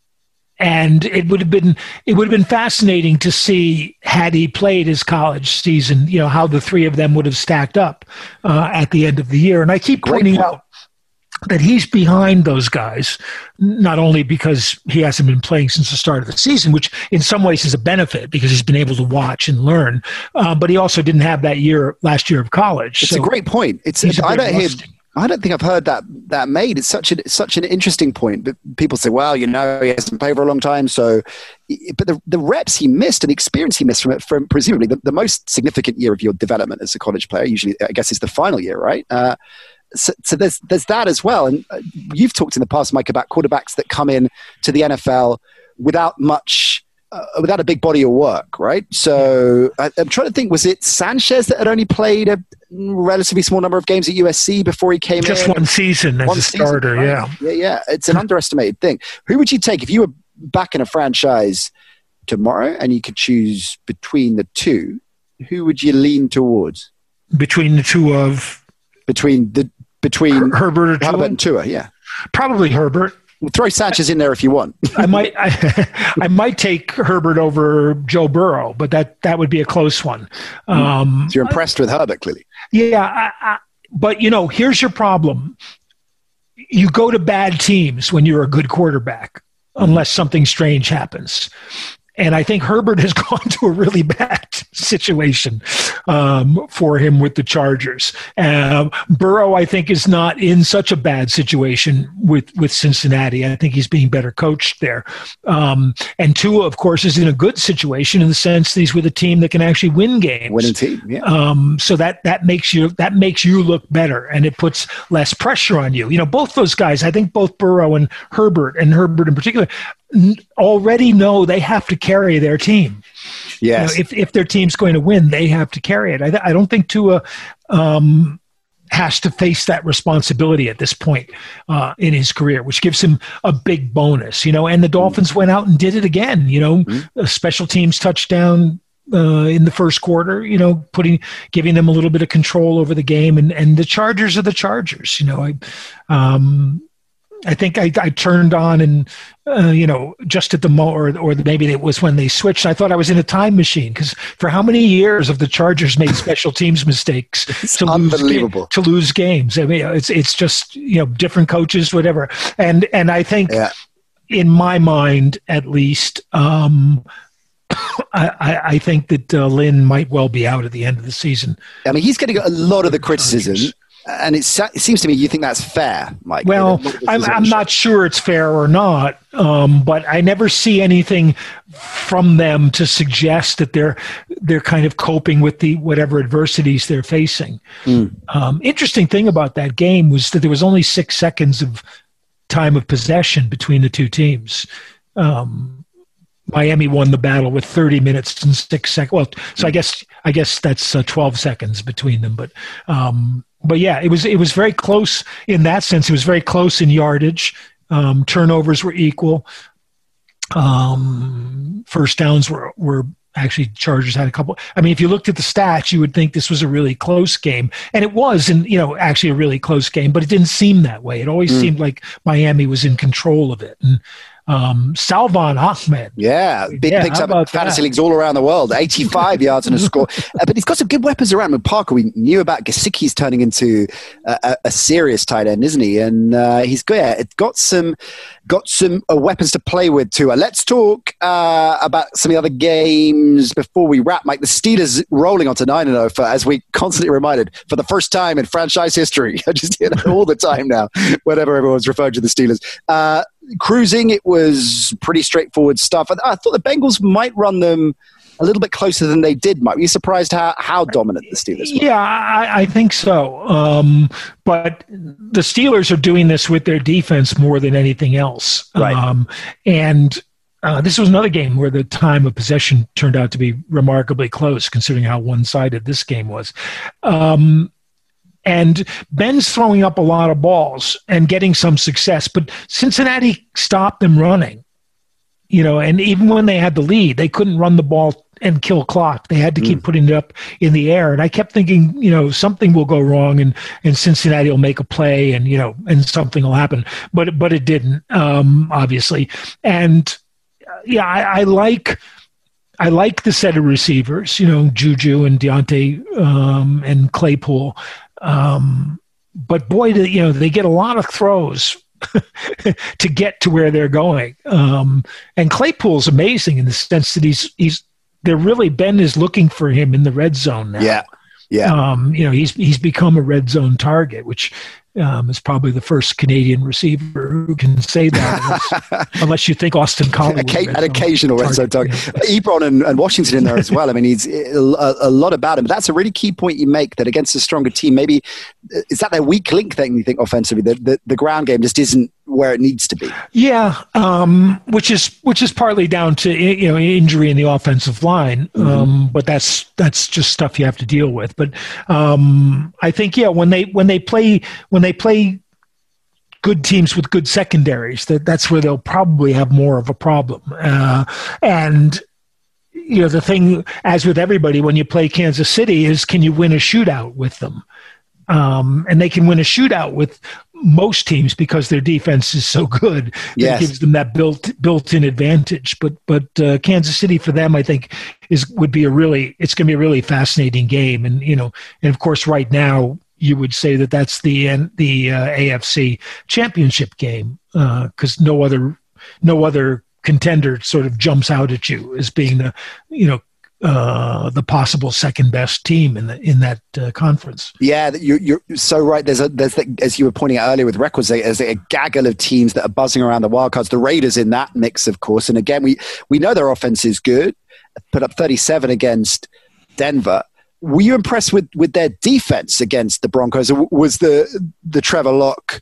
And it would have been it would have been fascinating to see, had he played his college season, you know, how the three of them would have stacked up uh, at the end of the year. And I keep pointing out that he's behind those guys, not only because he hasn't been playing since the start of the season, which in some ways is a benefit because he's been able to watch and learn, uh, but he also didn't have that year last year of college. It's so a great point. It's I don't hear. I don't think I've heard that that made. It's such a it's such an interesting point. But people say, well, you know, he hasn't played for a long time. So, but the the reps he missed and the experience he missed from it, from presumably the, the most significant year of your development as a college player, usually I guess is the final year, right? Uh, so, so there's there's that as well. And you've talked in the past, Mike, about quarterbacks that come in to the N F L without much. Uh, without a big body of work, right? So I, I'm trying to think, was it Sanchez that had only played a relatively small number of games at U S C before he came Just in? Just one season as one a starter, season, right? yeah. Yeah, yeah. It's an underestimated thing. Who would you take if you were back in a franchise tomorrow and you could choose between the two? Who would you lean towards? Between the two of? Between the between Her- Herbert or Tua? Herbert and Tua, yeah. Probably Herbert. We'll throw Sanchez in there if you want. I might, I, I might take Herbert over Joe Burrow, but that, that would be a close one. Um, so you're impressed with Herbert, clearly. Yeah, I, I, but you know, here's your problem: you go to bad teams when you're a good quarterback, unless something strange happens. And I think Herbert has gone to a really bad situation um, for him with the Chargers. Um, Burrow, I think, is not in such a bad situation with, with Cincinnati. I think he's being better coached there. Um, and Tua, of course, is in a good situation in the sense that he's with a team that can actually win games. Winning team, yeah. Um, so that that makes you that makes you look better, and it puts less pressure on you. You know, both those guys, I think both Burrow and Herbert, and Herbert in particular, already know they have to carry their team. Yes. You know, if if their team's going to win, they have to carry it. I, th- I don't think Tua um, has to face that responsibility at this point uh, in his career, which gives him a big bonus. You know, and the Dolphins mm-hmm. went out and did it again. You know, mm-hmm. a special teams touchdown uh, in the first quarter. You know, putting giving them a little bit of control over the game, and and the Chargers are the Chargers. You know, I. Um, I think I, I turned on and, uh, you know, just at the mo or, or maybe it was when they switched. I thought I was in a time machine because for how many years have the Chargers made special teams mistakes to unbelievable. lose, to lose games? I mean, it's it's just, you know, different coaches, whatever. And and I think yeah. in my mind, at least, um, I, I think that uh, Lynn might well be out at the end of the season. I mean, he's getting a lot of the criticism. And it's, it seems to me you think that's fair, Mike. Well, I'm, I'm not sure it's fair or not, um, but I never see anything from them to suggest that they're they're kind of coping with the whatever adversities they're facing. Mm. Um, interesting thing about that game was that there was only six seconds of time of possession between the two teams. Um, Miami won the battle with thirty minutes and six seconds. Well, so I guess I guess that's uh, twelve seconds between them, but. Um, But yeah, it was it was very close in that sense. It was very close in yardage. Um, turnovers were equal. Um, first downs were were actually Chargers had a couple. I mean, if you looked at the stats, you would think this was a really close game, and it was, and you know, actually a really close game. But it didn't seem that way. It always mm. seemed like Miami was in control of it. And um, Salvon Ahmed, yeah, big yeah, picks up in fantasy that? leagues all around the world. eighty-five yards and a score, uh, but he's got some good weapons around him. Parker, we knew about Gesicki's turning into a, a, a serious tight end, isn't he? And uh, he's good. Yeah, it's got some got some uh, weapons to play with too. Uh, let's talk uh, about some of the other games before we wrap. Mike, the Steelers rolling onto nine and zero for, as we constantly reminded, for the first time in franchise history. I just hear that all the time now, whenever everyone's referring to the Steelers. Uh, Cruising, it was pretty straightforward stuff. I, I thought the Bengals might run them a little bit closer than they did, Mike. Were you surprised how, how dominant the Steelers were? Yeah, I, I think so. Um, but the Steelers are doing this with their defense more than anything else. Right. Um, and uh, this was another game where the time of possession turned out to be remarkably close, considering how one-sided this game was. Um, And Ben's throwing up a lot of balls and getting some success, but Cincinnati stopped them running. You know, and even when they had the lead, they couldn't run the ball and kill clock. They had to keep mm. putting it up in the air. And I kept thinking, you know, something will go wrong and, and Cincinnati will make a play and, you know, and something will happen. But but it didn't, um, obviously. And, uh, yeah, I, I like – I like the set of receivers, you know, Juju and Deontay um, and Claypool. Um, but boy, the, you know, they get a lot of throws to get to where they're going. Um, and Claypool's amazing in the sense that he's, he's, they're really, Ben is looking for him in the red zone now. Yeah. Yeah. Um, you know, he's, he's become a red zone target, which, Um, is probably the first Canadian receiver who can say that, unless, unless you think Austin Collie. An occasional red zone target. Yeah. Ebron and, and Washington in there as well. I mean, he's a, a lot about him. But that's a really key point you make, that against a stronger team, maybe is that their weak link thing, you think, offensively? The, the, the ground game just isn't where it needs to be. Yeah, um, which is which is partly down to, you know, injury in the offensive line, um, mm-hmm. but that's that's just stuff you have to deal with. But um, I think yeah, when they when they play when they play good teams with good secondaries, that that's where they'll probably have more of a problem. Uh, and you know, the thing, as with everybody, when you play Kansas City, is can you win a shootout with them? Um, and they can win a shootout with most teams because their defense is so good. Yes. That gives them that built built-in advantage. But but uh, Kansas City, for them, I think is would be a really it's going to be a really fascinating game. And you know, and of course, right now you would say that that's the the uh, A F C Championship game because uh, no other no other contender sort of jumps out at you as being the you know. Uh, the possible second best team in the, in that uh, conference. Yeah, you're, you're so right. There's a there's the, as you were pointing out earlier with records, there's a gaggle of teams that are buzzing around the wild cards. The Raiders in that mix, of course. And again, we we know their offense is good. Put up thirty-seven against Denver. Were you impressed with, with their defense against the Broncos? Was the the Trevor Locke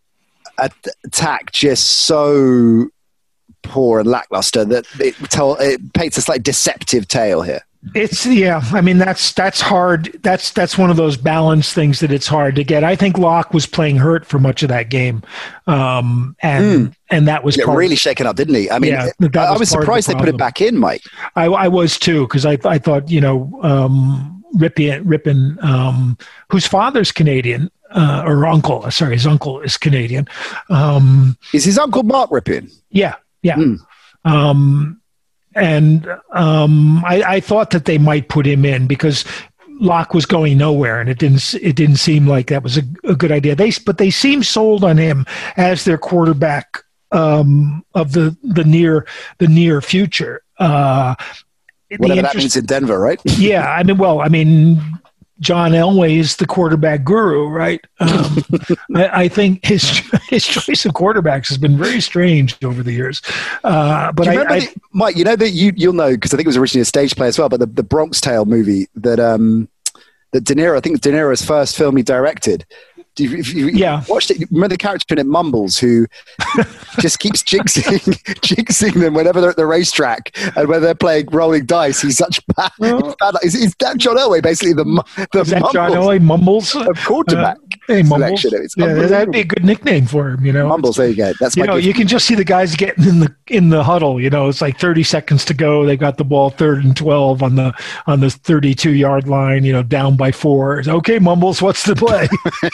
attack just so poor and lackluster that it, tell, it paints a slight deceptive tale here? It's yeah. I mean, that's that's hard. That's that's one of those balance things that it's hard to get. I think Locke was playing hurt for much of that game, um, and mm. and that was yeah, part really of, shaken up, didn't he? I mean, yeah, I was, was surprised they put it back in, Mike. I, I was too, because I I thought you know um, Rypien, Rypien um, whose father's Canadian. Uh, or uncle, sorry, his uncle is Canadian. Um, is his uncle Mark Rypien? Yeah, yeah. Mm. Um, and um, I, I thought that they might put him in because Locke was going nowhere, and it didn't. It didn't seem like that was a, a good idea. They, but they seem sold on him as their quarterback um, of the the near the near future. Uh, Whatever that means in Denver, right? Yeah, I mean, well, I mean. John Elway is the quarterback guru, right? Um, I, I think his his choice of quarterbacks has been very strange over the years. Uh, but Do you I, remember I, the, Mike, you know that you you'll know because I think it was originally a stage play as well. But the, the Bronx Tale movie that um, that De Niro, I think De Niro's first film he directed. Do you, if you yeah. watched it, remember the character in it, Mumbles, who just keeps jinxing, jinxing them whenever they're at the racetrack and when they're playing rolling dice. He's such bad. Well, bad is, is that John Elway basically the the is that Mumbles John Elway Mumbles of quarterback uh, hey, Mumbles. selection? It's yeah, that'd be a good nickname for him. You know, Mumbles. There you go. That's you my know gift. you can just see the guys getting in the in the huddle. You know, it's like thirty seconds to go. They got the ball third and twelve on the on the thirty-two yard line. You know, down by four. Okay, Mumbles, what's the play?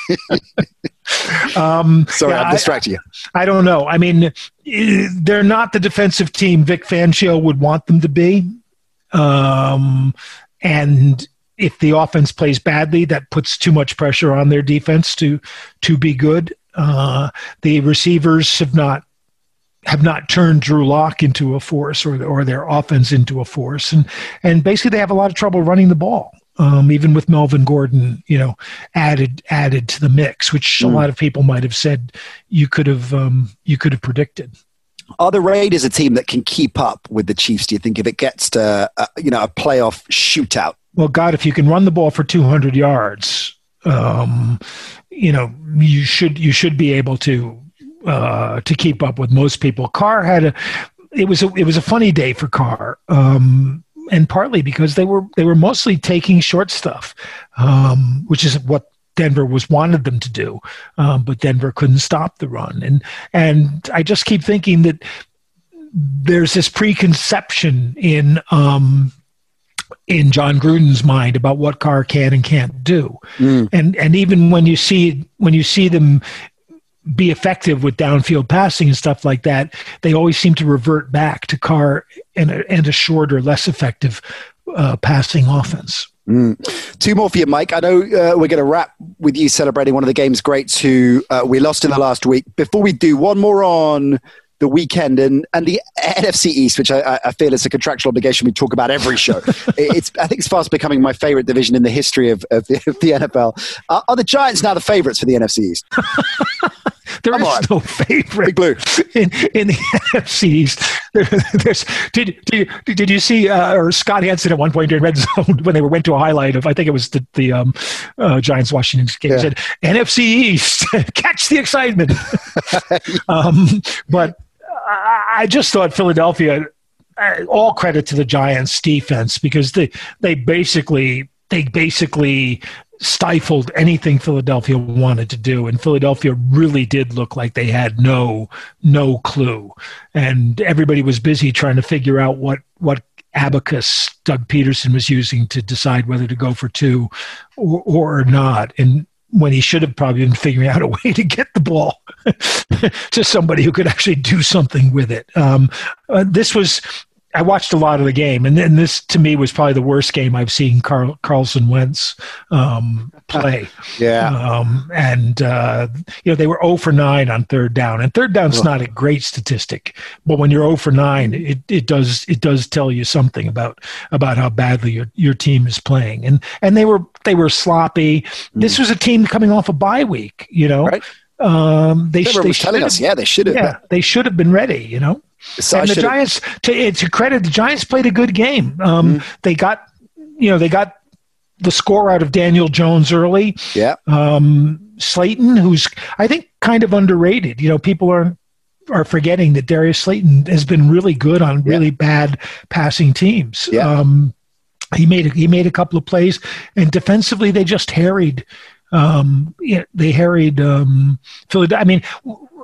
Um, Sorry, yeah, I'm distracting I, you. I don't know. I mean, they're not the defensive team Vic Fangio would want them to be. Um, and if the offense plays badly, that puts too much pressure on their defense to to be good. Uh, the receivers have not have not turned Drew Lock into a force or or their offense into a force, and and basically they have a lot of trouble running the ball. Um, even with Melvin Gordon, you know, added added to the mix, which mm. a lot of people might have said you could have um, you could have predicted. Are the Raiders a team that can keep up with the Chiefs? Do you think if it gets to uh, you know a playoff shootout? Well, God, if you can run the ball for two hundred yards, um, you know you should you should be able to uh, to keep up with most people. Carr had a it was a it was a funny day for Carr. Um, And partly because they were they were mostly taking short stuff, um, which is what Denver was wanted them to do, um, but Denver couldn't stop the run. And and I just keep thinking that there's this preconception in um, in John Gruden's mind about what Carr can and can't do. Mm. And and even when you see when you see them be effective with downfield passing and stuff like that, they always seem to revert back to Carr and a, and a shorter, less effective uh, passing offense. Mm. Two more for you, Mike. I know uh, we're going to wrap with you celebrating one of the game's greats who uh, we lost in the last week. Before we do, one more on the weekend and, and the N F C East, which I, I feel is a contractual obligation we talk about every show. it's I think it's fast becoming my favorite division in the history of, of, the, of the N F L. Uh, are the Giants now the favorites for the N F C East? There Come is on. no favorite Big Blue. in, in the N F C East. There, there's, did, did, did you see, uh, or Scott Hansen at one point during Red Zone when they were, went to a highlight of, I think it was the, the um, uh, Giants-Washington game, yeah. said, N F C East, catch the excitement. um, but I, I just thought Philadelphia, uh, all credit to the Giants defense because they, they basically, they basically stifled anything Philadelphia wanted to do. And Philadelphia really did look like they had no, no clue. And everybody was busy trying to figure out what, what abacus Doug Peterson was using to decide whether to go for two or, or not. And when he should have probably been figuring out a way to get the ball to somebody who could actually do something with it. Um, uh, this was, I watched a lot of the game, and then this to me was probably the worst game I've seen Carl, Carlson Wentz um, play. yeah, um, and uh, you know they were zero for nine on third down, and third down's not a great statistic, but when you're zero for nine, it, it does it does tell you something about about how badly your your team is playing, and and they were they were sloppy. Mm. This was a team coming off a bye week, you know. Right. Um, they, they they was telling us, yeah, they should have. Yeah, they should have been ready, you know. So and the Giants, to, to credit, the Giants played a good game. Um, mm. They got, you know, they got the score out of Daniel Jones early. Yeah. Um, Slayton, who's I think kind of underrated. You know, people are are forgetting that Darius Slayton has been really good on really yeah. bad passing teams. Yeah. Um, he made a, he made a couple of plays, and defensively they just harried. Um, yeah, they harried um, Philadelphia. I mean.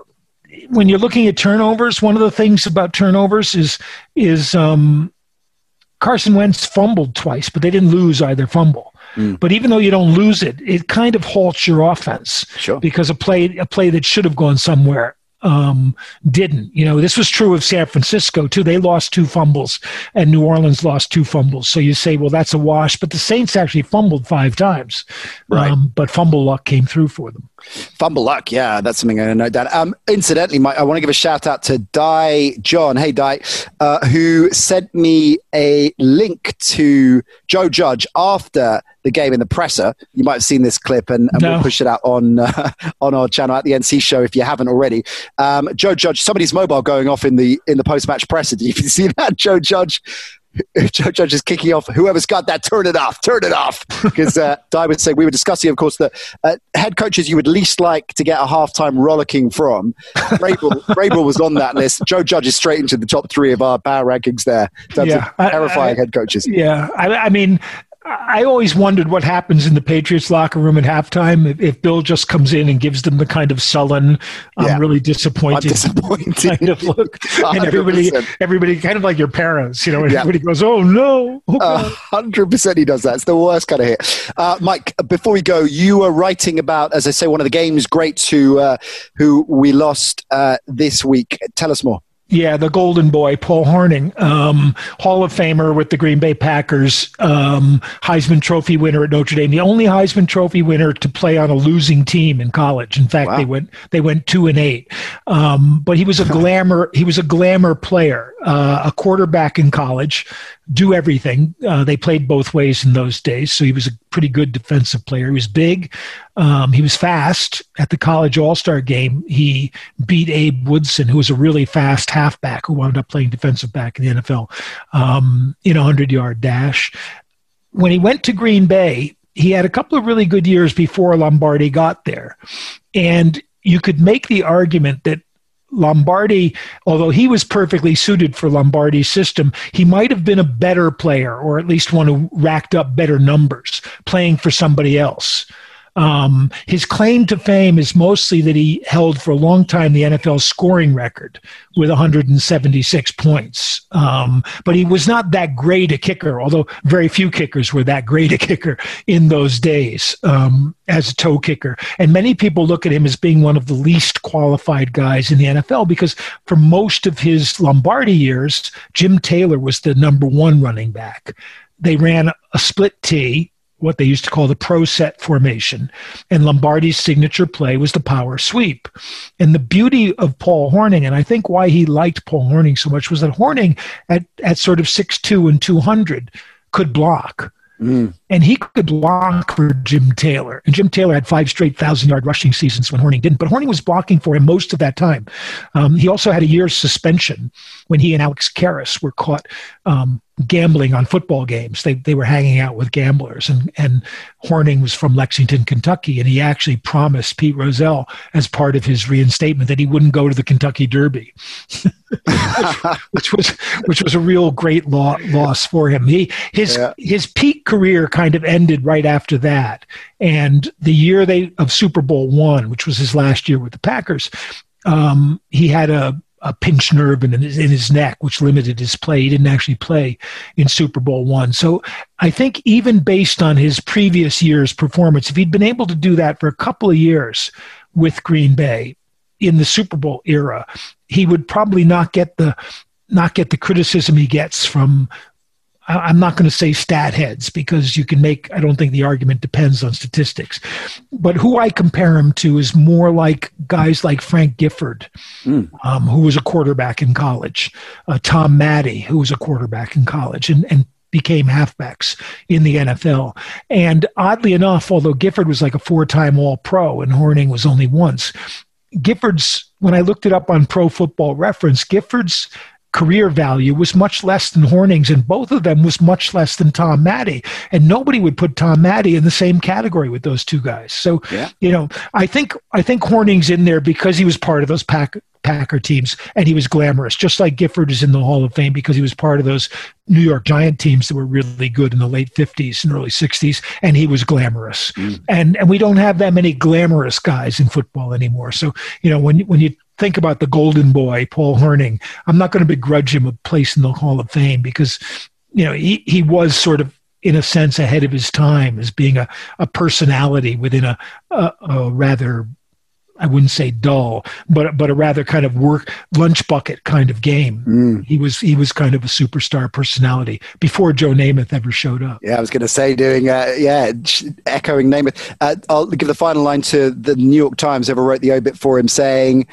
When you're looking at turnovers, one of the things about turnovers is is um, Carson Wentz fumbled twice, but they didn't lose either fumble. Mm. But even though you don't lose it, it kind of halts your offense. Sure. Because a play a play that should have gone somewhere um, didn't. You know, this was true of San Francisco too. They lost two fumbles, and New Orleans lost two fumbles. So you say, well, that's a wash. But the Saints actually fumbled five times, right? Um, but fumble luck came through for them. Fumble luck, yeah, that's something I know down. Um, incidentally, Mike, I want to give a shout out to Di John, hey Di, uh, who sent me a link to Joe Judge after the game in the presser. You might have seen this clip, and, and no. we'll push it out on uh, on our channel at the N C Show if you haven't already. Um, Joe Judge, somebody's mobile going off in the in the post-match presser. Did you see that? Joe Judge. Joe Judge is kicking off. Whoever's got that, turn it off, turn it off. Because uh, Di would say, we were discussing, of course, that uh, head coaches you would least like to get a halftime rollicking from. Vrabel, Vrabel was on that list. Joe Judge is straight into the top three of our power rankings there. In terms yeah, of terrifying I, I, head coaches. Yeah, I, I mean, I always wondered what happens in the Patriots locker room at halftime if, if Bill just comes in and gives them the kind of sullen, I'm Yeah. really disappointed, I'm disappointed. kind of look. And everybody, everybody, kind of like your parents, you know, and Yeah. everybody goes, oh, no. Oh, A hundred percent he does that. It's the worst kind of hit. Uh, Mike, before we go, you were writing about, as I say, one of the game's greats who, uh, who we lost uh, this week. Tell us more. Yeah, the golden boy, Paul Hornung, um, Hall of Famer with the Green Bay Packers, um, Heisman Trophy winner at Notre Dame, the only Heisman Trophy winner to play on a losing team in college. In fact, Wow. they went they went two and eight. Um, but he was a glamour he was a glamour player, uh, a quarterback in college, do everything. Uh, they played both ways in those days, so he was a pretty good defensive player. He was big. Um, he was fast. At the college all-star game, he beat Abe Woodson, who was a really fast halfback who wound up playing defensive back in the N F L um, in a hundred-yard dash. When he went to Green Bay, he had a couple of really good years before Lombardi got there. And you could make the argument that Lombardi, although he was perfectly suited for Lombardi's system, he might have been a better player, or at least one who racked up better numbers playing for somebody else. Um, his claim to fame is mostly that he held for a long time the N F L scoring record with one hundred seventy-six points. Um, but he was not that great a kicker, although very few kickers were that great a kicker in those days um, as a toe kicker. And many people look at him as being one of the least qualified guys in the N F L because for most of his Lombardi years, Jim Taylor was the number one running back. They ran a split T, what they used to call the pro set formation. And Lombardi's signature play was the power sweep. And the beauty of Paul Hornung, and I think why he liked Paul Hornung so much, was that Hornung at, at sort of six two and two hundred could block. Mm. And he could block for Jim Taylor. And Jim Taylor had five straight thousand-yard rushing seasons when Hornung didn't. But Hornung was blocking for him most of that time. Um, he also had a year's suspension when he and Alex Karras were caught um, gambling on football games. They they were hanging out with gamblers. And, and Hornung was from Lexington, Kentucky. And he actually promised Pete Rozelle as part of his reinstatement that he wouldn't go to the Kentucky Derby, which, which was which was a real great lo- loss for him. He his yeah. his peak career kind of ended right after that. And the year they of Super Bowl one, which was his last year with the Packers, um, he had a, a pinched nerve in his, in his neck, which limited his play. He didn't actually play in Super Bowl one. So I think even based on his previous year's performance, if he'd been able to do that for a couple of years with Green Bay in the Super Bowl era, he would probably not get the not get the criticism he gets from, I'm not going to say stat heads because you can make, I don't think the argument depends on statistics, but who I compare him to is more like guys like Frank Gifford, mm. um, who was a quarterback in college, uh, Tom Matte, who was a quarterback in college and, and became halfbacks in the N F L. And oddly enough, although Gifford was like a four-time All-Pro and Hornung was only once, Gifford's, when I looked it up on Pro Football Reference, Gifford's career value was much less than Hornung's, and both of them was much less than Tom Matte. And nobody would put Tom Matte in the same category with those two guys. So, yeah. you know, I think I think Hornung's in there because he was part of those Pack, Packer teams, and he was glamorous, just like Gifford is in the Hall of Fame because he was part of those New York Giant teams that were really good in the late fifties and early sixties, and he was glamorous. Mm. And and we don't have that many glamorous guys in football anymore. So, you know, when when you think about the golden boy, Paul Hornung, I'm not going to begrudge him a place in the Hall of Fame because, you know, he, he was sort of, in a sense, ahead of his time as being a, a personality within a, a, a rather, I wouldn't say dull, but but a rather kind of work lunch bucket kind of game. Mm. He was he was kind of a superstar personality before Joe Namath ever showed up. Yeah, I was going to say doing uh, yeah, echoing Namath. Uh, I'll give the final line to the New York Times. Ever wrote the obit for him saying,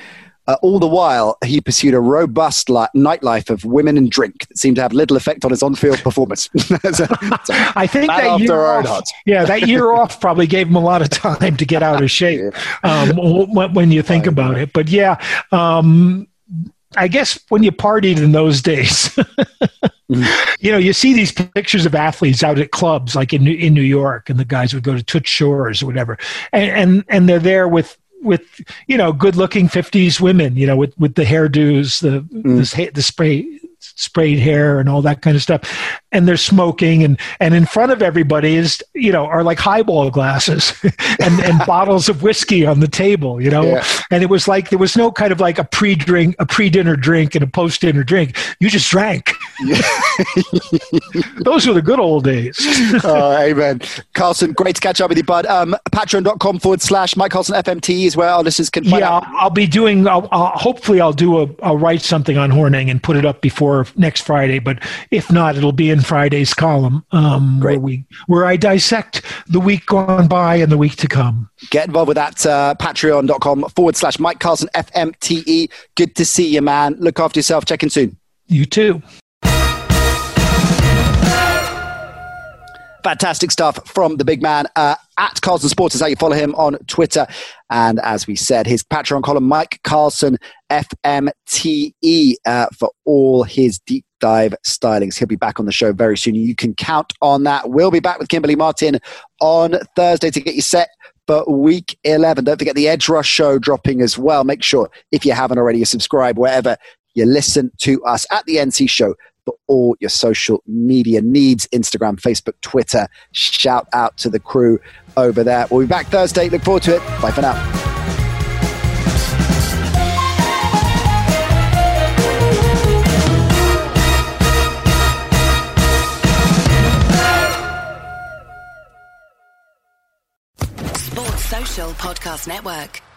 Uh, all the while, he pursued a robust li- nightlife of women and drink that seemed to have little effect on his on-field performance. so, so I think that year off, yeah, that year off probably gave him a lot of time to get out of shape um, when, when you think about it. But yeah, um, I guess when you partied in those days, mm-hmm. you know, you see these pictures of athletes out at clubs like in in New York, and the guys would go to Toots Shores or whatever, and and, and they're there with. with, you know, good-looking fifties women, you know, with, with the hairdos, the mm. the, the spray, sprayed hair and all that kind of stuff. And they're smoking, and, and in front of everybody is, you know, are like highball glasses and, and bottles of whiskey on the table, you know. Yeah. And it was like, there was no kind of like a pre-drink, a pre-dinner drink and a post-dinner drink. You just drank. Yeah. Those were the good old days. Oh, amen. Carlson, great to catch up with you, bud. Um, Patreon.com forward slash Mike Carlson F M T is where our listeners can find yeah, out. I'll, I'll be doing, I'll, I'll, hopefully I'll do a, I'll write something on Hornung and put it up before next Friday, but if not, it'll be in Friday's column um, where we, where I dissect the week gone by and the week to come. Get involved with that. Uh, Patreon.com forward slash Mike Carlson F M T E. Good to see you, man. Look after yourself. Check in soon. You too. Fantastic stuff from the big man. Uh, at Carlson Sports is how you follow him on Twitter. And as we said, his Patreon column, Mike Carlson F M T E, uh, for all his deep dive stylings. He'll be back on the show very soon. You can count on that. We'll be back with Kimberly Martin on Thursday to get you set for week eleven. Don't forget the Edge Rush show dropping as well. Make sure, if you haven't already, you subscribe wherever you listen to us at the N C Show for all your social media needs, Instagram, Facebook, Twitter. Shout out to the crew over there. We'll be back Thursday. Look forward to it. Bye for now. Sports Social Podcast Network.